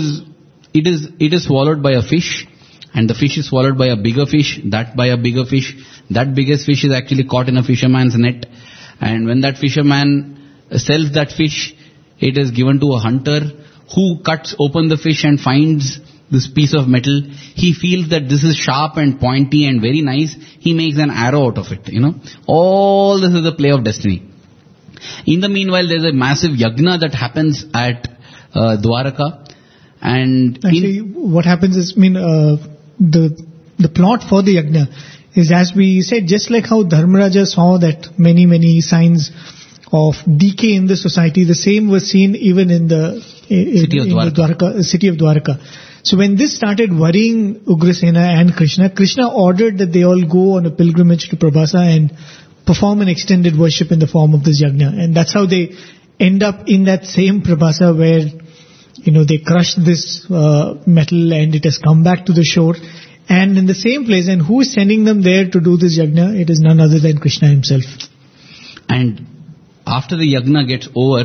is swallowed by a fish, and the fish is swallowed by a bigger fish, that by a bigger fish. That biggest fish is actually caught in a fisherman's net, and when that fisherman sells that fish, it is given to a hunter who cuts open the fish and finds this piece of metal. He feels that this is sharp and pointy and very nice. He makes an arrow out of it, All this is a play of destiny. In the meanwhile, there's a massive yagna that happens at Dwaraka. And actually, what happens is, the plot for the yagna is, as we said, just like how Dharmaraja saw that many signs of decay in the society, the same was seen even in the city of Dwaraka. So when this started worrying Ugrasena and Krishna ordered that they all go on a pilgrimage to Prabhasa and perform an extended worship in the form of this yagna. And that's how they end up in that same Prabhasa where, they crushed this metal and it has come back to the shore. And in the same place, and who is sending them there to do this yagna? It is none other than Krishna himself. And after the yagna gets over,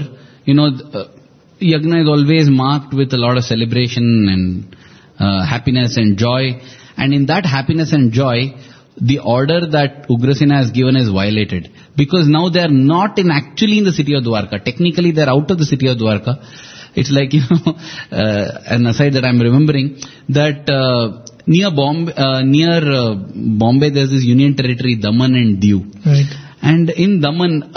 yagna is always marked with a lot of celebration and happiness and joy. And in that happiness and joy, the order that Ugrasena has given is violated. Because now they are not actually in the city of Dwarka. Technically they are out of the city of Dwarka. It's like, an aside that I'm remembering, that near Bombay there's this union territory, Daman and Diu. Right. And in Daman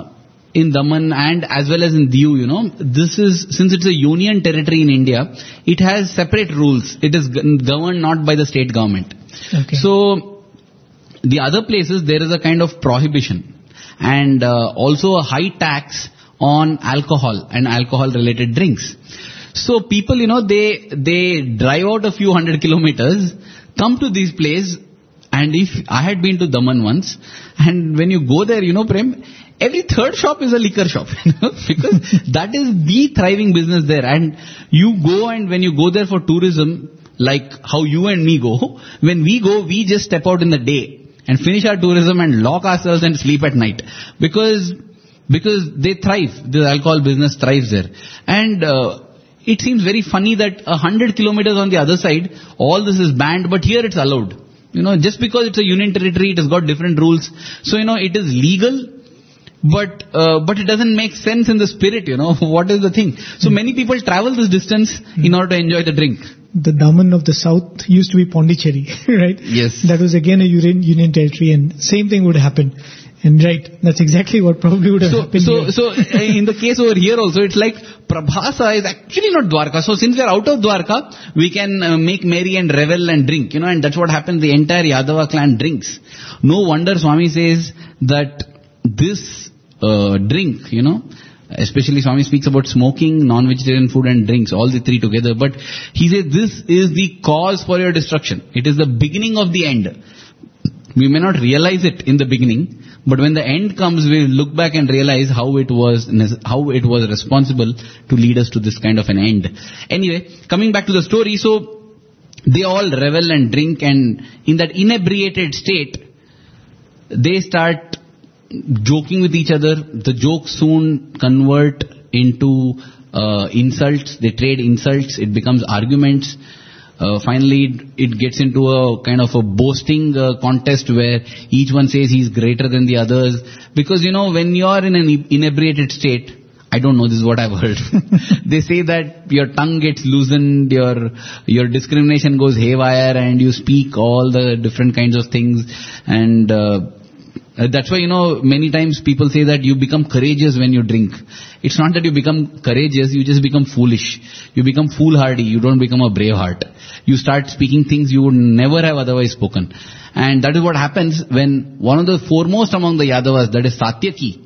and as well as in Diu, this is, since it's a union territory in India, it has separate rules. It is governed not by the state government. Okay. So, the other places there is a kind of prohibition and also a high tax on alcohol and alcohol related drinks. So people, they drive out a few hundred kilometers, come to these places, and if I had been to Daman once, and when you go there, Prem, every third shop is a liquor shop, because that is the thriving business there. And you go, and when you go there for tourism, like how you and me go, when we go, we just step out in the day and finish our tourism and lock ourselves and sleep at night, because they thrive. The alcohol business thrives there. And it seems very funny that 100 kilometers on the other side, all this is banned, but here it's allowed. Just because it's a union territory, it has got different rules. So, it is legal, but it doesn't make sense in the spirit, what is the thing? So many people travel this distance in order to enjoy the drink. The Daman of the south used to be Pondicherry, right? Yes. That was again a union territory, and same thing would happen. And right, that's exactly what probably would have happened. So in the case over here also, it's like Prabhasa is actually not Dwarka. So since we are out of Dwarka, we can make merry and revel and drink, and that's what happens. The entire Yadava clan drinks. No wonder Swami says that this drink, Especially Swami speaks about smoking, non-vegetarian food and drinks, all the three together. But he says this is the cause for your destruction. It is the beginning of the end. We may not realize it in the beginning, but when the end comes, we will look back and realize how it was responsible to lead us to this kind of an end. Anyway, coming back to the story, so they all revel and drink, and in that inebriated state, they start joking with each other. The jokes soon convert into insults. They trade insults. It becomes arguments. Finally, it gets into a kind of a boasting contest where each one says he's greater than the others. Because, when you are in an inebriated state, I don't know, this is what I've heard. They say that your tongue gets loosened, your discrimination goes haywire, and you speak all the different kinds of things. And that's why, many times people say that you become courageous when you drink. It's not that you become courageous, you just become foolish. You become foolhardy, you don't become a brave heart. You start speaking things you would never have otherwise spoken. And that is what happens when one of the foremost among the Yadavas, that is Satyaki,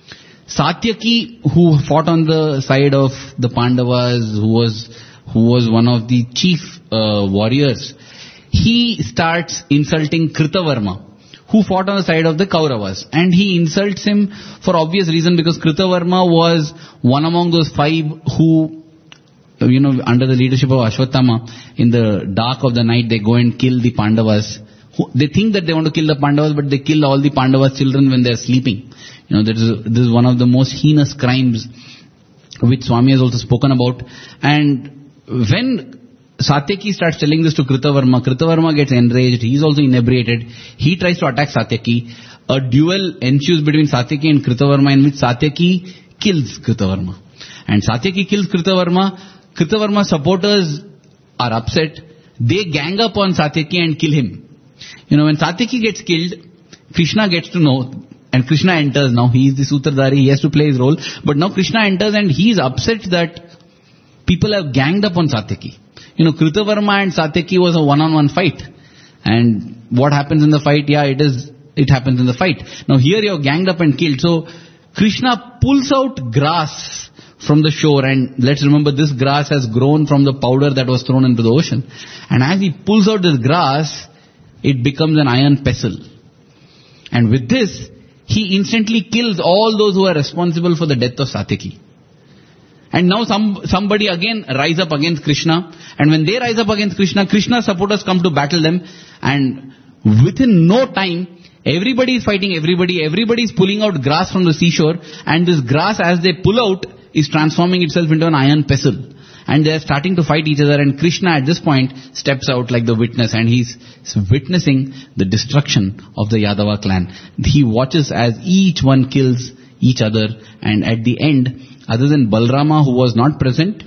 who fought on the side of the Pandavas, who was one of the chief warriors, he starts insulting Kritavarma, who fought on the side of the Kauravas. And he insults him for obvious reason, because Kritavarma was one among those 5 who, under the leadership of Ashwatthama, in the dark of the night, they go and kill the Pandavas. They think that they want to kill the Pandavas, but they kill all the Pandavas' children when they are sleeping. This is one of the most heinous crimes which Swami has also spoken about. And when Satyaki starts telling this to Kritavarma gets enraged. He is also inebriated. He tries to attack Satyaki. A duel ensues between Satyaki and Kritavarma, in which Satyaki kills Kritavarma. And Satyaki kills Kritavarma. Kritavarma's supporters are upset. They gang up on Satyaki and kill him. When Satyaki gets killed, Krishna gets to know, and Krishna enters now. He is the Sutradhari, he has to play his role. But now Krishna enters and he is upset that people have ganged up on Satyaki. Kritavarma and Satyaki was a one-on-one fight. And what happens in the fight? It happens in the fight. Now here you are ganged up and killed. So Krishna pulls out grass from the shore, and let's remember this grass has grown from the powder that was thrown into the ocean. And as he pulls out this grass, it becomes an iron pestle. And with this, he instantly kills all those who are responsible for the death of Satyaki. And now somebody again rise up against Krishna. And when they rise up against Krishna, Krishna's supporters come to battle them. And within no time, everybody is fighting everybody. Everybody is pulling out grass from the seashore. And this grass, as they pull out, is transforming itself into an iron pestle. And they are starting to fight each other. And Krishna at this point steps out like the witness. And he's witnessing the destruction of the Yadava clan. He watches as each one kills each other. And at the end, other than Balrama, who was not present,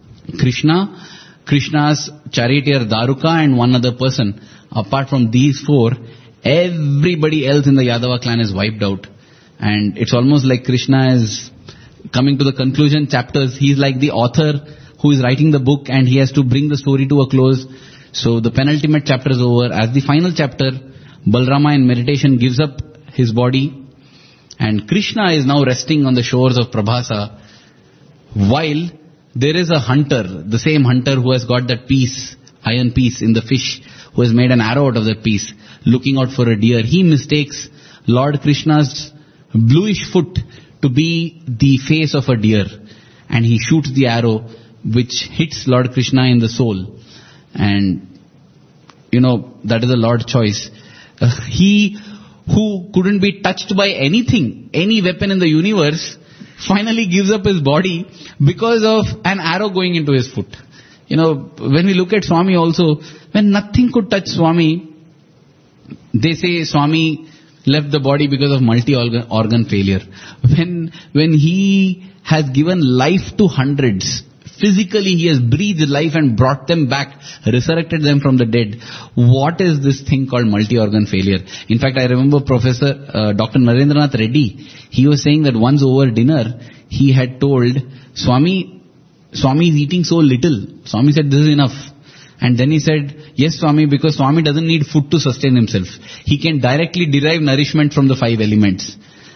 Krishna's charioteer Daruka and one other person, apart from these 4, everybody else in the Yadava clan is wiped out. And it's almost like Krishna is coming to the conclusion chapters. He's like the author who is writing the book, and he has to bring the story to a close. So the penultimate chapter is over. As the final chapter, Balrama in meditation gives up his body, and Krishna is now resting on the shores of Prabhasa, while there is a hunter, the same hunter who has got that piece, iron piece in the fish, who has made an arrow out of that piece, looking out for a deer. He mistakes Lord Krishna's bluish foot to be the face of a deer, and he shoots the arrow, which hits Lord Krishna in the soul. And that is the Lord's choice. He who couldn't be touched by anything, any weapon in the universe, finally gives up his body because of an arrow going into his foot. When we look at Swami also, when nothing could touch Swami, they say Swami left the body because of multi-organ failure. When he has given life to hundreds, physically he has breathed life and brought them back, resurrected them from the dead. What is this thing called multi-organ failure? In fact, I remember Professor Dr. Narendranath Reddy, he was saying that once over dinner, he had told Swami is eating so little. Swami said, this is enough. And then he said, yes Swami, because Swami doesn't need food to sustain himself. He can directly derive nourishment from the 5 elements.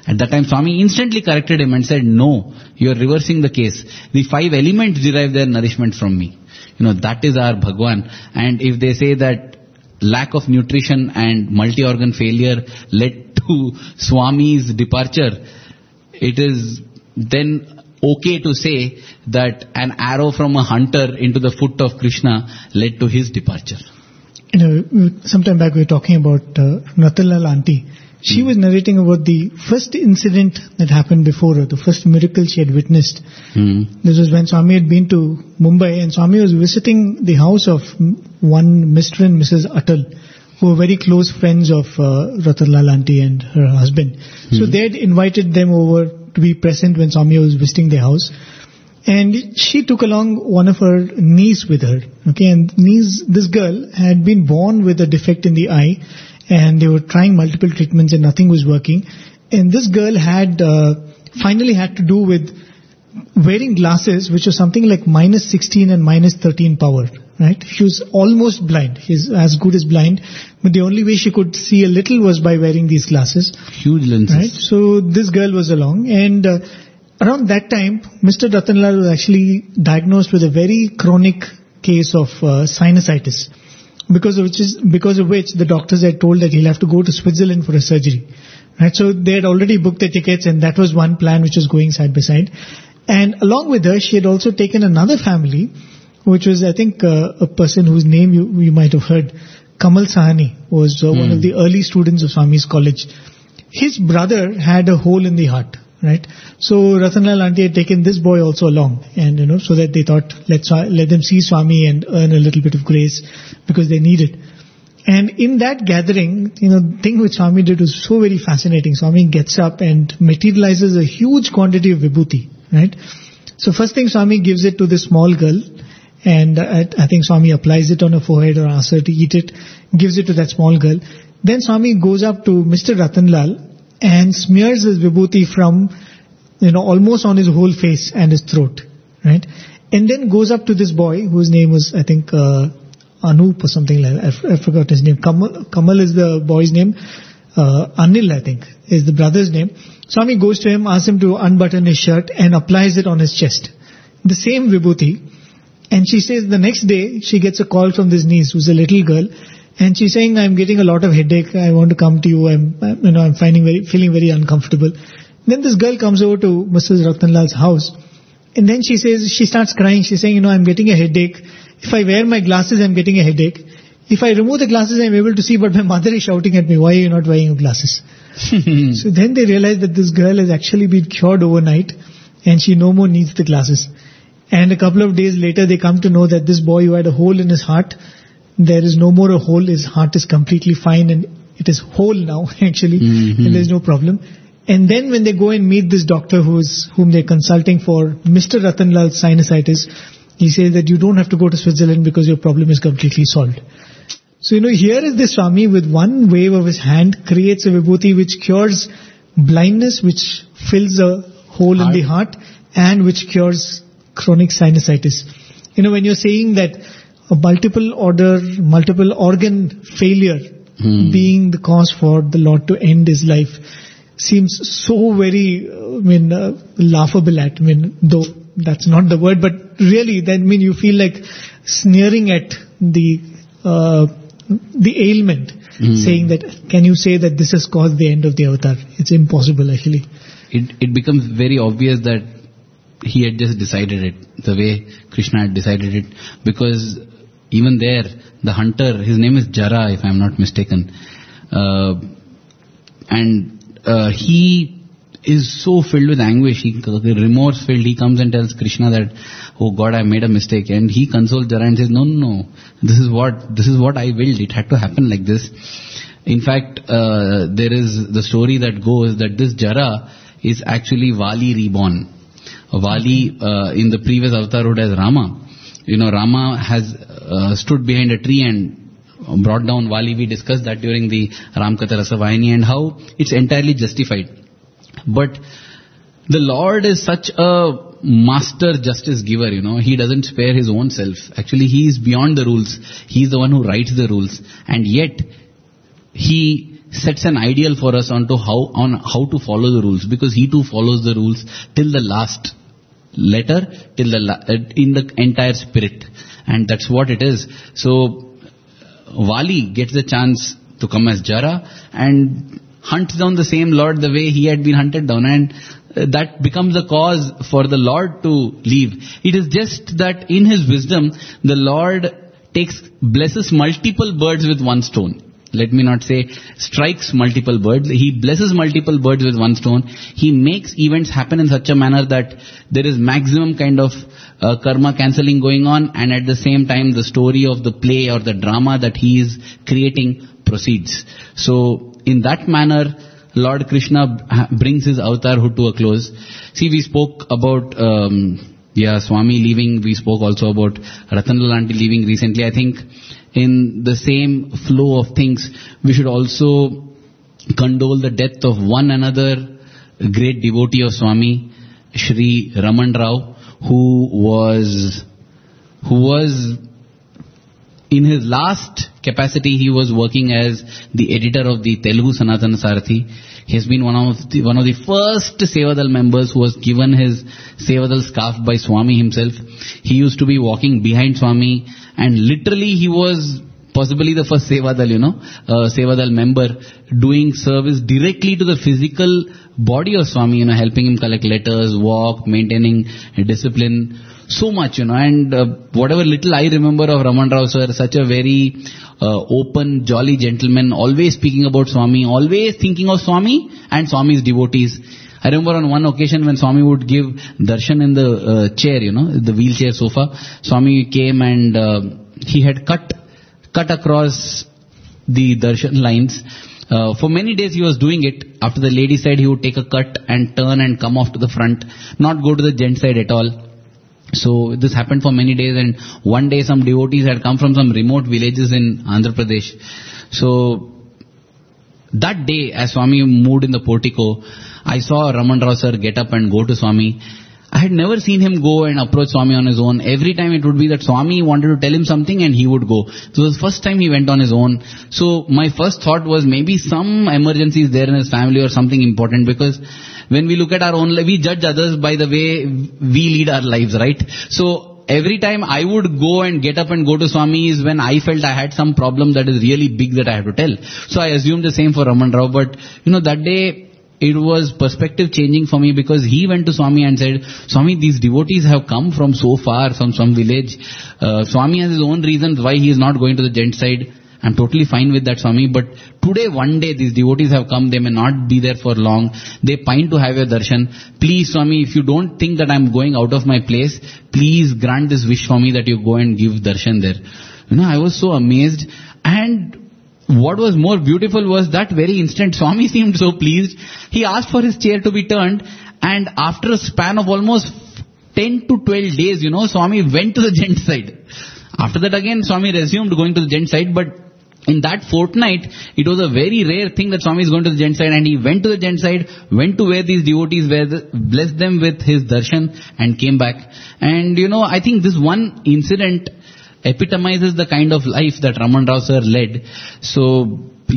At that time, Swami instantly corrected him and said, no, you are reversing the case. The 5 elements derive their nourishment from me. That is our Bhagwan. And if they say that lack of nutrition and multi-organ failure led to Swami's departure, it is then okay to say that an arrow from a hunter into the foot of Krishna led to his departure. Sometime back we were talking about Ratanlal auntie. She was narrating about the first incident that happened before her, the first miracle she had witnessed. This was when Swami had been to Mumbai, and Swami was visiting the house of one Mr. and Mrs. Atal, who were very close friends of Ratanlal auntie and her husband. So they had invited them over to be present when Swami was visiting their house. And she took along one of her niece with her. Okay, and this girl had been born with a defect in the eye, and they were trying multiple treatments and nothing was working. And this girl had finally had to do with wearing glasses which was something like -16 and -13 power. Right? She was almost blind. She's as good as blind, but the only way she could see a little was by wearing these glasses. Huge lenses. Right? So this girl was along, and around that time, Mr. Ratanlal was actually diagnosed with a very chronic case of sinusitis, because of which the doctors had told that he'll have to go to Switzerland for a surgery. Right? So they had already booked the tickets, and that was one plan which was going side by side. And along with her, she had also taken another family, which was, I think, a person whose name you might have heard. Kamal Sahani was one of the early students of Swami's college. His brother had a hole in the heart. Right? So Ratanlal auntie had taken this boy also along, and so that they thought, let them see Swami and earn a little bit of grace, because they need it. And in that gathering, the thing which Swami did was so very fascinating. Swami gets up and materializes a huge quantity of vibhuti. Right? So first thing, Swami gives it to this small girl, and I think Swami applies it on her forehead or asks her to eat it, gives it to that small girl. Then Swami goes up to Mr. Ratanlal and smears his vibhuti from, almost on his whole face and his throat, right? And then goes up to this boy, whose name was, I think, Anup or something like that. I forgot his name. Kamal is the boy's name. Anil, I think, is the brother's name. Swami goes to him, asks him to unbutton his shirt and applies it on his chest. The same vibhuti. And she says the next day, she gets a call from this niece, who's a little girl, and she's saying, I'm getting a lot of headache. I want to come to you. I'm feeling very uncomfortable. Then this girl comes over to Mrs. Ratanlal's house, and then she starts crying. She's saying, I'm getting a headache. If I wear my glasses, I'm getting a headache. If I remove the glasses, I'm able to see, but my mother is shouting at me, why are you not wearing your glasses? So then they realize that this girl has actually been cured overnight, and she no more needs the glasses. And a couple of days later, they come to know that this boy who had a hole in his heart, there is no more a hole. His heart is completely fine, and it is whole now, actually, and there's no problem. And then when they go and meet this doctor whom they're consulting for Mr. Ratanlal's sinusitis, he says that you don't have to go to Switzerland because your problem is completely solved. So, here is this Swami with one wave of his hand creates a vibhuti which cures blindness, which fills a hole in the heart, and which cures chronic sinusitis. When you're saying that a multiple organ failure being the cause for the Lord to end his life seems so very, laughable at, though that's not the word, but really, you feel like sneering at the ailment, saying that, can you say that this has caused the end of the avatar? It's impossible, actually. It becomes very obvious that he had just decided it, the way Krishna had decided it, because even there, the hunter, his name is Jara, if I am not mistaken, and he is so filled with anguish, remorse filled. He comes and tells Krishna that, oh God, I made a mistake, and he consoles Jara and says, no, this is what I willed. It had to happen like this. In fact, there is the story that goes that this Jara is actually Vali reborn. Vali in the previous avatarhood as Rama. Rama has stood behind a tree and brought down Vali. We discussed that during the Ramkatha Rasa Vahini, and how it's entirely justified. But the Lord is such a master justice giver, He doesn't spare His own self. Actually, He is beyond the rules. He is the one who writes the rules. And yet, He sets an ideal for us on how to follow the rules, because he too follows the rules till the last letter, till in the entire spirit, and that's what it is. So Vali gets the chance to come as Jara and hunts down the same Lord the way he had been hunted down, and that becomes the cause for the Lord to leave. It is just that in his wisdom, the Lord blesses multiple birds with one stone. Let me not say strikes multiple birds. He blesses multiple birds with one stone. He makes events happen in such a manner that there is maximum kind of karma cancelling going on, and at the same time the story of the play or the drama that he is creating proceeds. So in that manner, Lord Krishna brings his avatarhood to a close. See, we spoke about Swami leaving. We spoke also about Ratanlal Aunty leaving recently. I think in the same flow of things, we should also condole the death of one another great devotee of Swami, Shri Raman Rao, who was in his last capacity, he was working as the editor of the Telugu Sanatana Sarathi. He has been one of the first Sevadal members who was given his Sevadal scarf by Swami himself. He used to be walking behind Swami, and literally he was possibly the first Sevadal, Sevadal member, doing service directly to the physical body of Swami, helping him collect letters, walk, maintaining discipline. So much, and whatever little I remember of Raman Rao sir, such a very open, jolly gentleman, always speaking about Swami, always thinking of Swami and Swami's devotees. I remember on one occasion when Swami would give darshan in the chair, the wheelchair sofa, Swami came and he had cut across the darshan lines. For many days he was doing it. After the lady side, he would take a cut and turn and come off to the front, not go to the gent side at all. So this happened for many days, and one day some devotees had come from some remote villages in Andhra Pradesh. So that day, as Swami moved in the portico, I saw Raman Rao sir get up and go to Swami. I had never seen him go and approach Swami on his own. Every time it would be that Swami wanted to tell him something and he would go. So it was the first time he went on his own. So my first thought was maybe some emergency is there in his family or something important, because when we look at our own life, we judge others by the way we lead our lives, right? So every time I would go and get up and go to Swami is when I felt I had some problem that is really big that I have to tell. So I assumed the same for Raman Rao. But, that day it was perspective changing for me, because he went to Swami and said, Swami, these devotees have come from so far, from some village. Swami has his own reasons why he is not going to the gent side. I'm totally fine with that, Swami, but today, one day, these devotees have come, they may not be there for long, they pine to have your darshan. Please, Swami, if you don't think that I'm going out of my place, please grant this wish for me that you go and give darshan there. I was so amazed, and what was more beautiful was that very instant, Swami seemed so pleased. He asked for his chair to be turned, and after a span of almost 10 to 12 days, Swami went to the gent side. After that again, Swami resumed going to the gent side, but in that fortnight, it was a very rare thing that Swami is going to the gent side, and he went to the gent side, went to where these devotees were, blessed them with his darshan, and came back. And I think this one incident epitomizes the kind of life that Raman Rao sir led. So,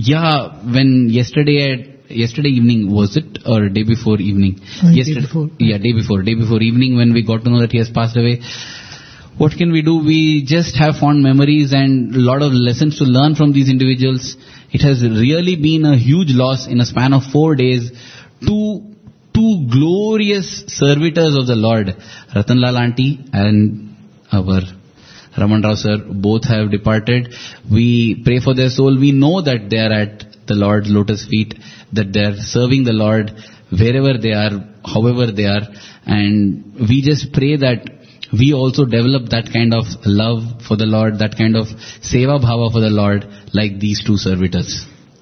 when yesterday evening, was it, or day before evening? Day before. Yeah, day before evening, when we got to know that he has passed away. What can we do? We just have fond memories and a lot of lessons to learn from these individuals. It has really been a huge loss in a span of 4 days. Two glorious servitors of the Lord, Ratanlal Aunty and our Raman Rao sir, both have departed. We pray for their soul. We know that they are at the Lord's lotus feet, that they are serving the Lord wherever they are, however they are. And we just pray that we also develop that kind of love for the Lord, that kind of seva bhava for the Lord, like these two servitors.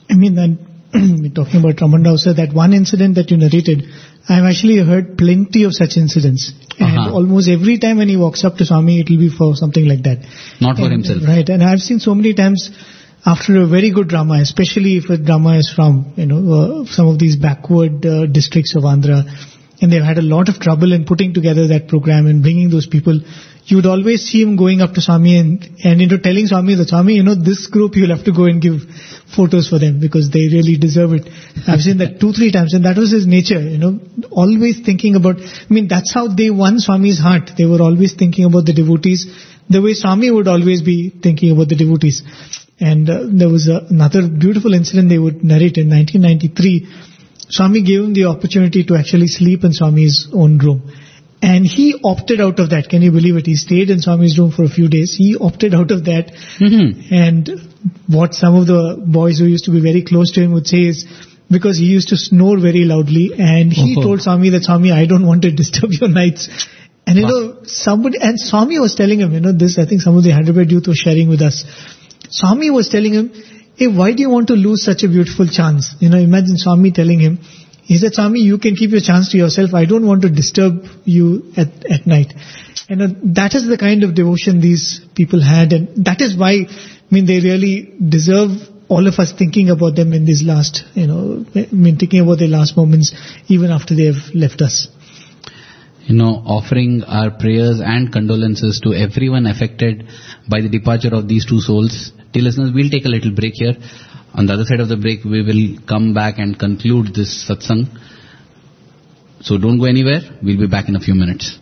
Talking about Raman Rao sir, that one incident that you narrated, I've actually heard plenty of such incidents. And almost every time when he walks up to Swami, it will be for something like that. Not for himself. Right. And I've seen so many times after a very good drama, especially if a drama is from, some of these backward districts of Andhra, and they've had a lot of trouble in putting together that program and bringing those people, you would always see him going up to Swami and telling Swami that, Swami, this group you'll have to go and give photos for them because they really deserve it. I've seen that 2-3 times, and that was his nature, always thinking about, that's how they won Swami's heart. They were always thinking about the devotees, the way Swami would always be thinking about the devotees. And there was another beautiful incident they would narrate in 1993. Swami gave him the opportunity to actually sleep in Swami's own room. And he opted out of that. Can you believe it? He stayed in Swami's room for a few days. He opted out of that. Mm-hmm. And what some of the boys who used to be very close to him would say is, because he used to snore very loudly, and he told Swami that, Swami, I don't want to disturb your nights. And Swami was telling him, this I think some of the Hyderabad youth were sharing with us. Swami was telling him, hey, why do you want to lose such a beautiful chance? Imagine Swami telling him, he said, Swami, you can keep your chance to yourself. I don't want to disturb you at night. And that is the kind of devotion these people had. And that is why, they really deserve all of us thinking about them in these last, thinking about their last moments, even after they have left us. Offering our prayers and condolences to everyone affected by the departure of these two souls. Dear listeners, we'll take a little break here. On the other side of the break, we will come back and conclude this satsang. So don't go anywhere. We'll be back in a few minutes.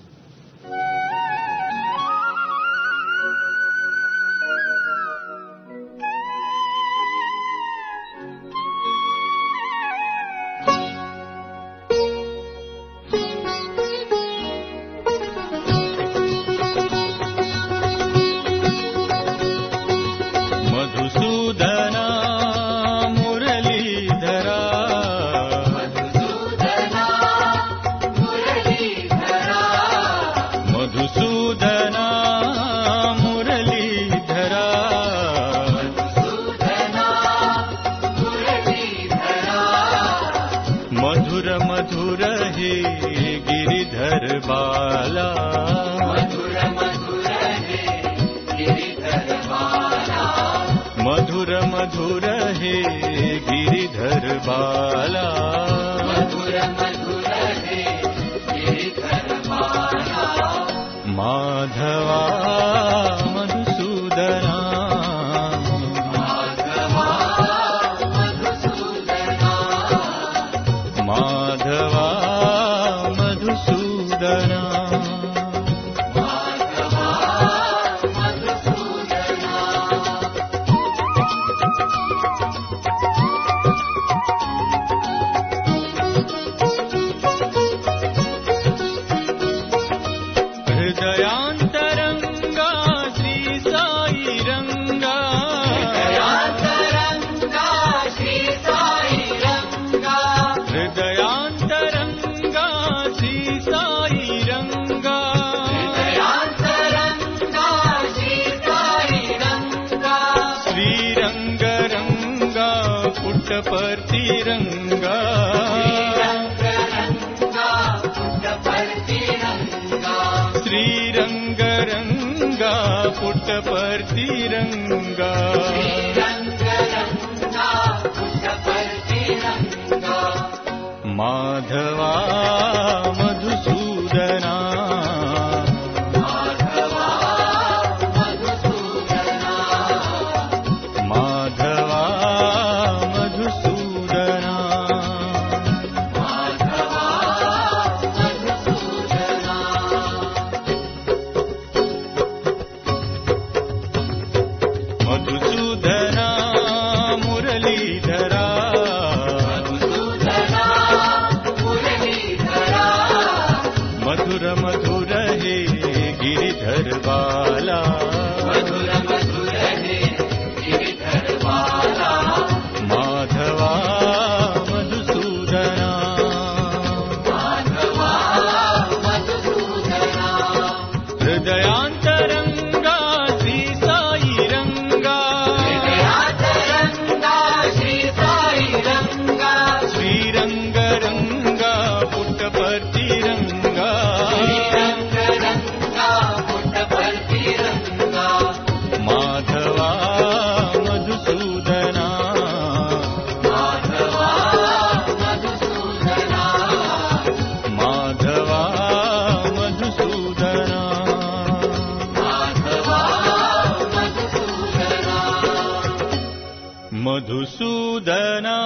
Madhusudana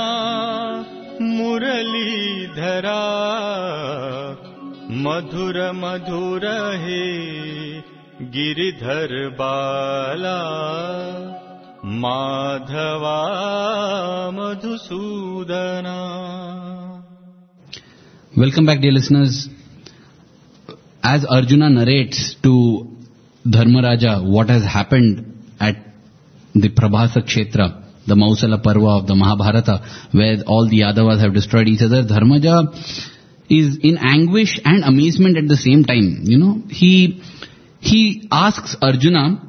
मुरलीधरा Madhur Madhur hey Giridhar Bala Madhava Madhusudana. Welcome back, dear listeners. As Arjuna narrates to Dharmaraja what has happened at the Prabhasa Kshetra, the Mausala Parva of the Mahabharata, where all the Yadavas have destroyed each other, Dharmaja is in anguish and amazement at the same time. He asks Arjuna,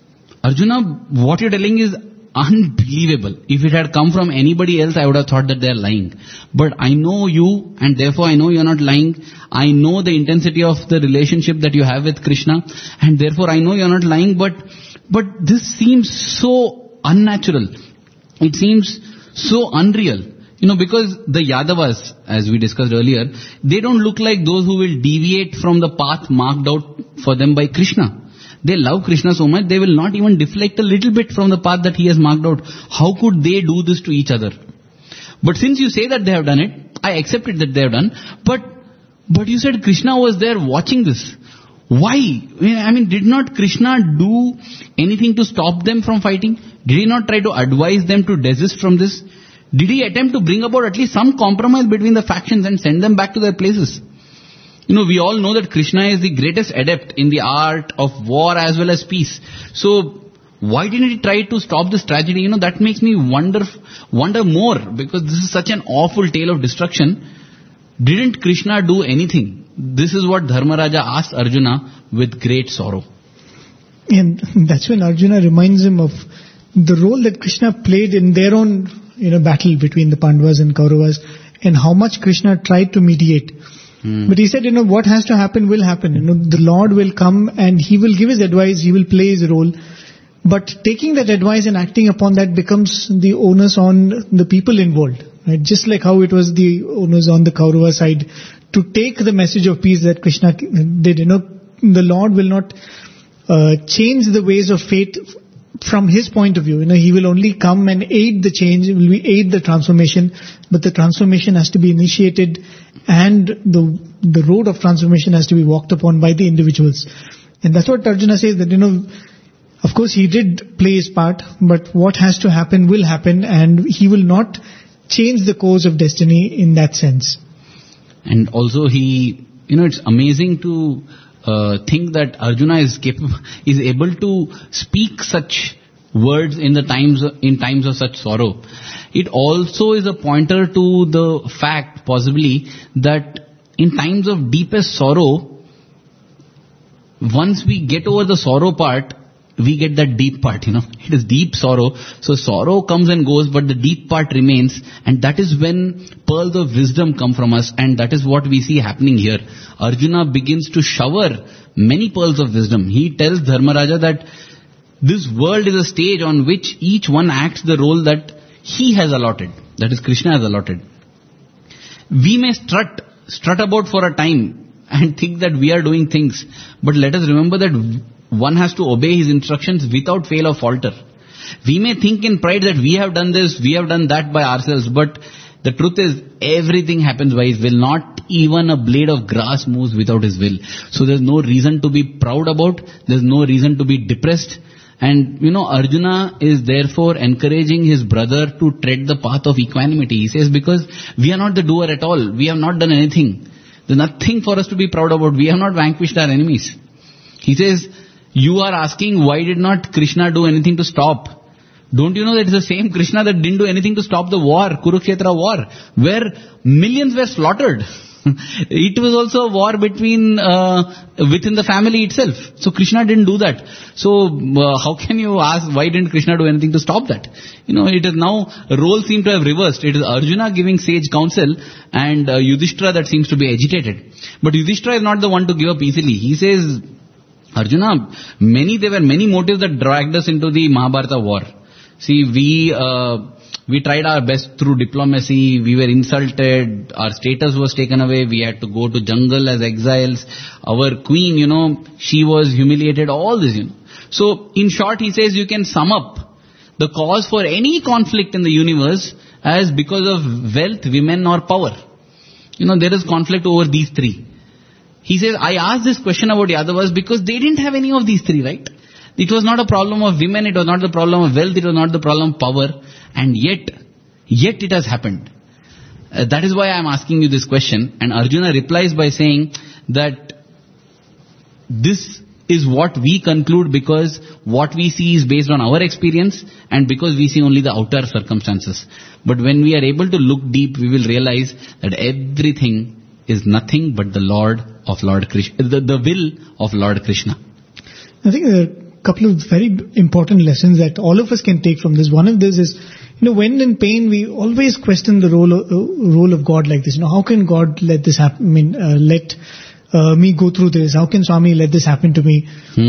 what you're telling is unbelievable. If it had come from anybody else, I would have thought that they're lying. But I know you, and therefore I know you're not lying. I know the intensity of the relationship that you have with Krishna, and therefore I know you're not lying. But this seems so unnatural. It seems so unreal. Because the Yadavas, as we discussed earlier, they don't look like those who will deviate from the path marked out for them by Krishna. They love Krishna so much, they will not even deflect a little bit from the path that he has marked out. How could they do this to each other? But since you say that they have done it, I accept it that they have done. But you said Krishna was there watching this. Why? Did not Krishna do anything to stop them from fighting? Did he not try to advise them to desist from this? Did he attempt to bring about at least some compromise between the factions and send them back to their places? We all know that Krishna is the greatest adept in the art of war as well as peace. So, why didn't he try to stop this tragedy? That makes me wonder more, because this is such an awful tale of destruction. Didn't Krishna do anything? This is what Dharmaraja asked Arjuna with great sorrow. And that's when Arjuna reminds him of the role that Krishna played in their own battle between the Pandavas and Kauravas, and how much Krishna tried to mediate. But he said, what has to happen will happen. The Lord will come and he will give his advice, he will play his role. But taking that advice and acting upon that becomes the onus on the people involved. Right? Just like how it was the onus on the Kaurava side to take the message of peace that Krishna did. The Lord will not change the ways of fate from his point of view. He will only come and aid the change, will aid the transformation, but the transformation has to be initiated, and the road of transformation has to be walked upon by the individuals. And that's what Arjuna says, that of course he did play his part, but what has to happen will happen, and he will not change the course of destiny in that sense. And also it's amazing to think that Arjuna is able to speak such words in times of such sorrow. It also is a pointer to the fact, possibly, that in times of deepest sorrow, once we get over the sorrow part, we get that deep part, It is deep sorrow. So sorrow comes and goes, but the deep part remains. And that is when pearls of wisdom come from us. And that is what we see happening here. Arjuna begins to shower many pearls of wisdom. He tells Dharmaraja that this world is a stage on which each one acts the role that he has allotted. That is, Krishna has allotted. We may strut about for a time and think that we are doing things. But let us remember that one has to obey his instructions without fail or falter. We may think in pride that we have done this, we have done that by ourselves, but the truth is everything happens by his will. Not even a blade of grass moves without his will. So there's no reason to be proud about, there's no reason to be depressed. And Arjuna is therefore encouraging his brother to tread the path of equanimity. He says, because we are not the doer at all, we have not done anything. There's nothing for us to be proud about. We have not vanquished our enemies. He says, you are asking why did not Krishna do anything to stop? Don't you know that it's the same Krishna that didn't do anything to stop the war, Kurukshetra war, where millions were slaughtered. It was also a war within the family itself. So Krishna didn't do that. So how can you ask why didn't Krishna do anything to stop that? It is now, roles seem to have reversed. It is Arjuna giving sage counsel and Yudhishthira that seems to be agitated. But Yudhishthira is not the one to give up easily. He says, Arjuna, there were many motives that dragged us into the Mahabharata war. See, we tried our best through diplomacy, we were insulted, our status was taken away, we had to go to jungle as exiles, our queen, she was humiliated, all this, So, in short, he says you can sum up the cause for any conflict in the universe as because of wealth, women or power. There is conflict over these three. He says, I asked this question about Yadavas because they didn't have any of these three, right? It was not a problem of women, it was not the problem of wealth, it was not the problem of power, and yet it has happened. That is why I am asking you this question. And Arjuna replies by saying that this is what we conclude because what we see is based on our experience and because we see only the outer circumstances. But when we are able to look deep, we will realize that everything is nothing but the Lord of Lord Krishna, the will of Lord Krishna. I think there are a couple of very important lessons that all of us can take from this. One of this is, when in pain, we always question the role of God like this. How can God let this happen? Let me go through this. How can Swami let this happen to me?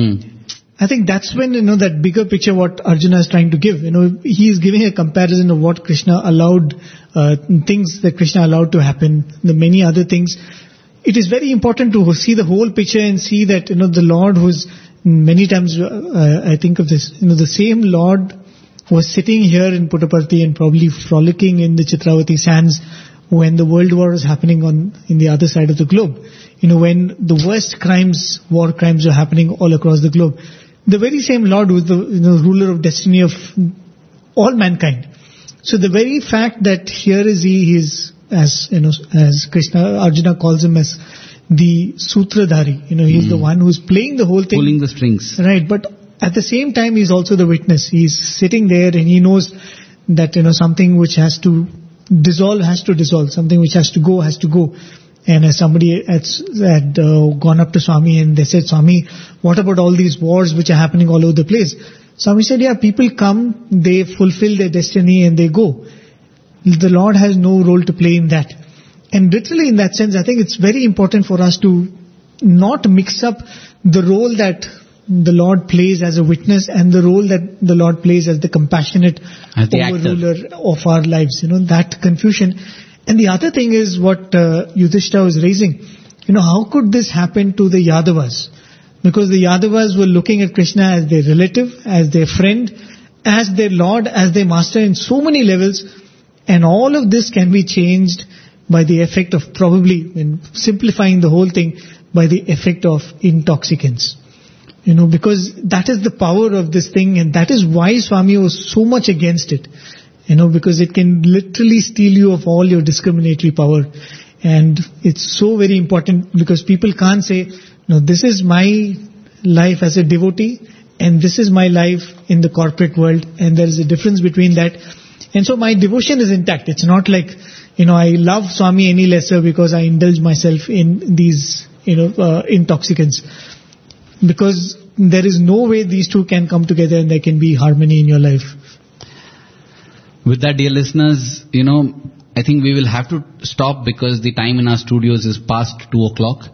I think that's when, that bigger picture what Arjuna is trying to give. He is giving a comparison of what Krishna allowed, things that Krishna allowed to happen, the many other things. It is very important to see the whole picture and see that, the Lord was, many times I think of this, the same Lord was sitting here in Puttaparthi and probably frolicking in the Chitravati sands when the world war was happening in the other side of the globe. When the worst crimes, war crimes were happening all across the globe. The very same Lord was the ruler of destiny of all mankind. So the very fact that here is he is, as Krishna, Arjuna calls him as the Sutradhari. He's the one who's playing the whole thing. Pulling the strings. Right, but at the same time he's also the witness. He's sitting there and he knows that, something which has to dissolve has to dissolve. Something which has to go. And as somebody had gone up to Swami and they said, Swami, what about all these wars which are happening all over the place? Swami said, people come, they fulfill their destiny and they go. The Lord has no role to play in that. And literally in that sense, I think it's very important for us to not mix up the role that the Lord plays as a witness and the role that the Lord plays as the compassionate overruler of our lives. That confusion. And the other thing is what Yudhishthira was raising. How could this happen to the Yadavas? Because the Yadavas were looking at Krishna as their relative, as their friend, as their Lord, as their master in so many levels. And all of this can be changed by the effect of probably, in simplifying the whole thing, by the effect of intoxicants. Because that is the power of this thing, and that is why Swami was so much against it. Because it can literally steal you of all your discriminatory power. And it's so very important because people can't say, no, this is my life as a devotee and this is my life in the corporate world, and there is a difference between that. And so my devotion is intact. It's not like, I love Swami any lesser because I indulge myself in these, intoxicants. Because there is no way these two can come together and there can be harmony in your life. With that, dear listeners, I think we will have to stop because the time in our studios is past 2:00.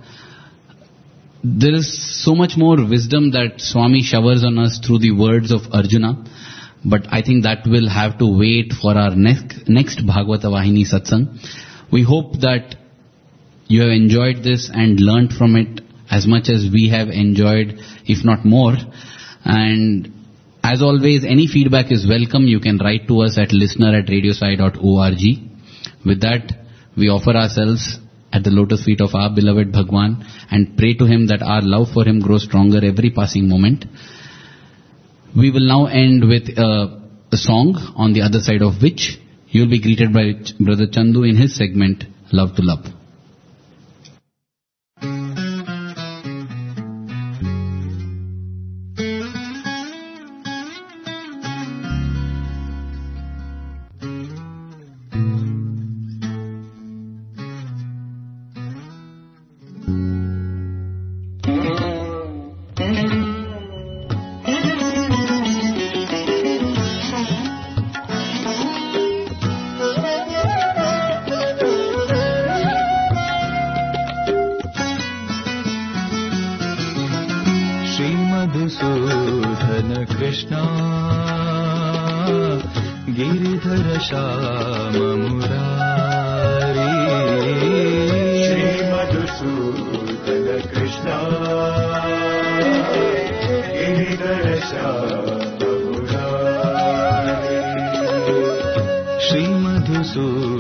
There is so much more wisdom that Swami showers on us through the words of Arjuna. But I think that will have to wait for our next Bhagavata Vahini Satsang. We hope that you have enjoyed this and learnt from it as much as we have enjoyed, if not more. And as always, any feedback is welcome. You can write to us at listener@radiosai.org. With that, we offer ourselves at the lotus feet of our beloved Bhagwan and pray to him that our love for him grows stronger every passing moment. We will now end with a song on the other side of which you will be greeted by Brother Chandu in his segment, Love to Love. सुख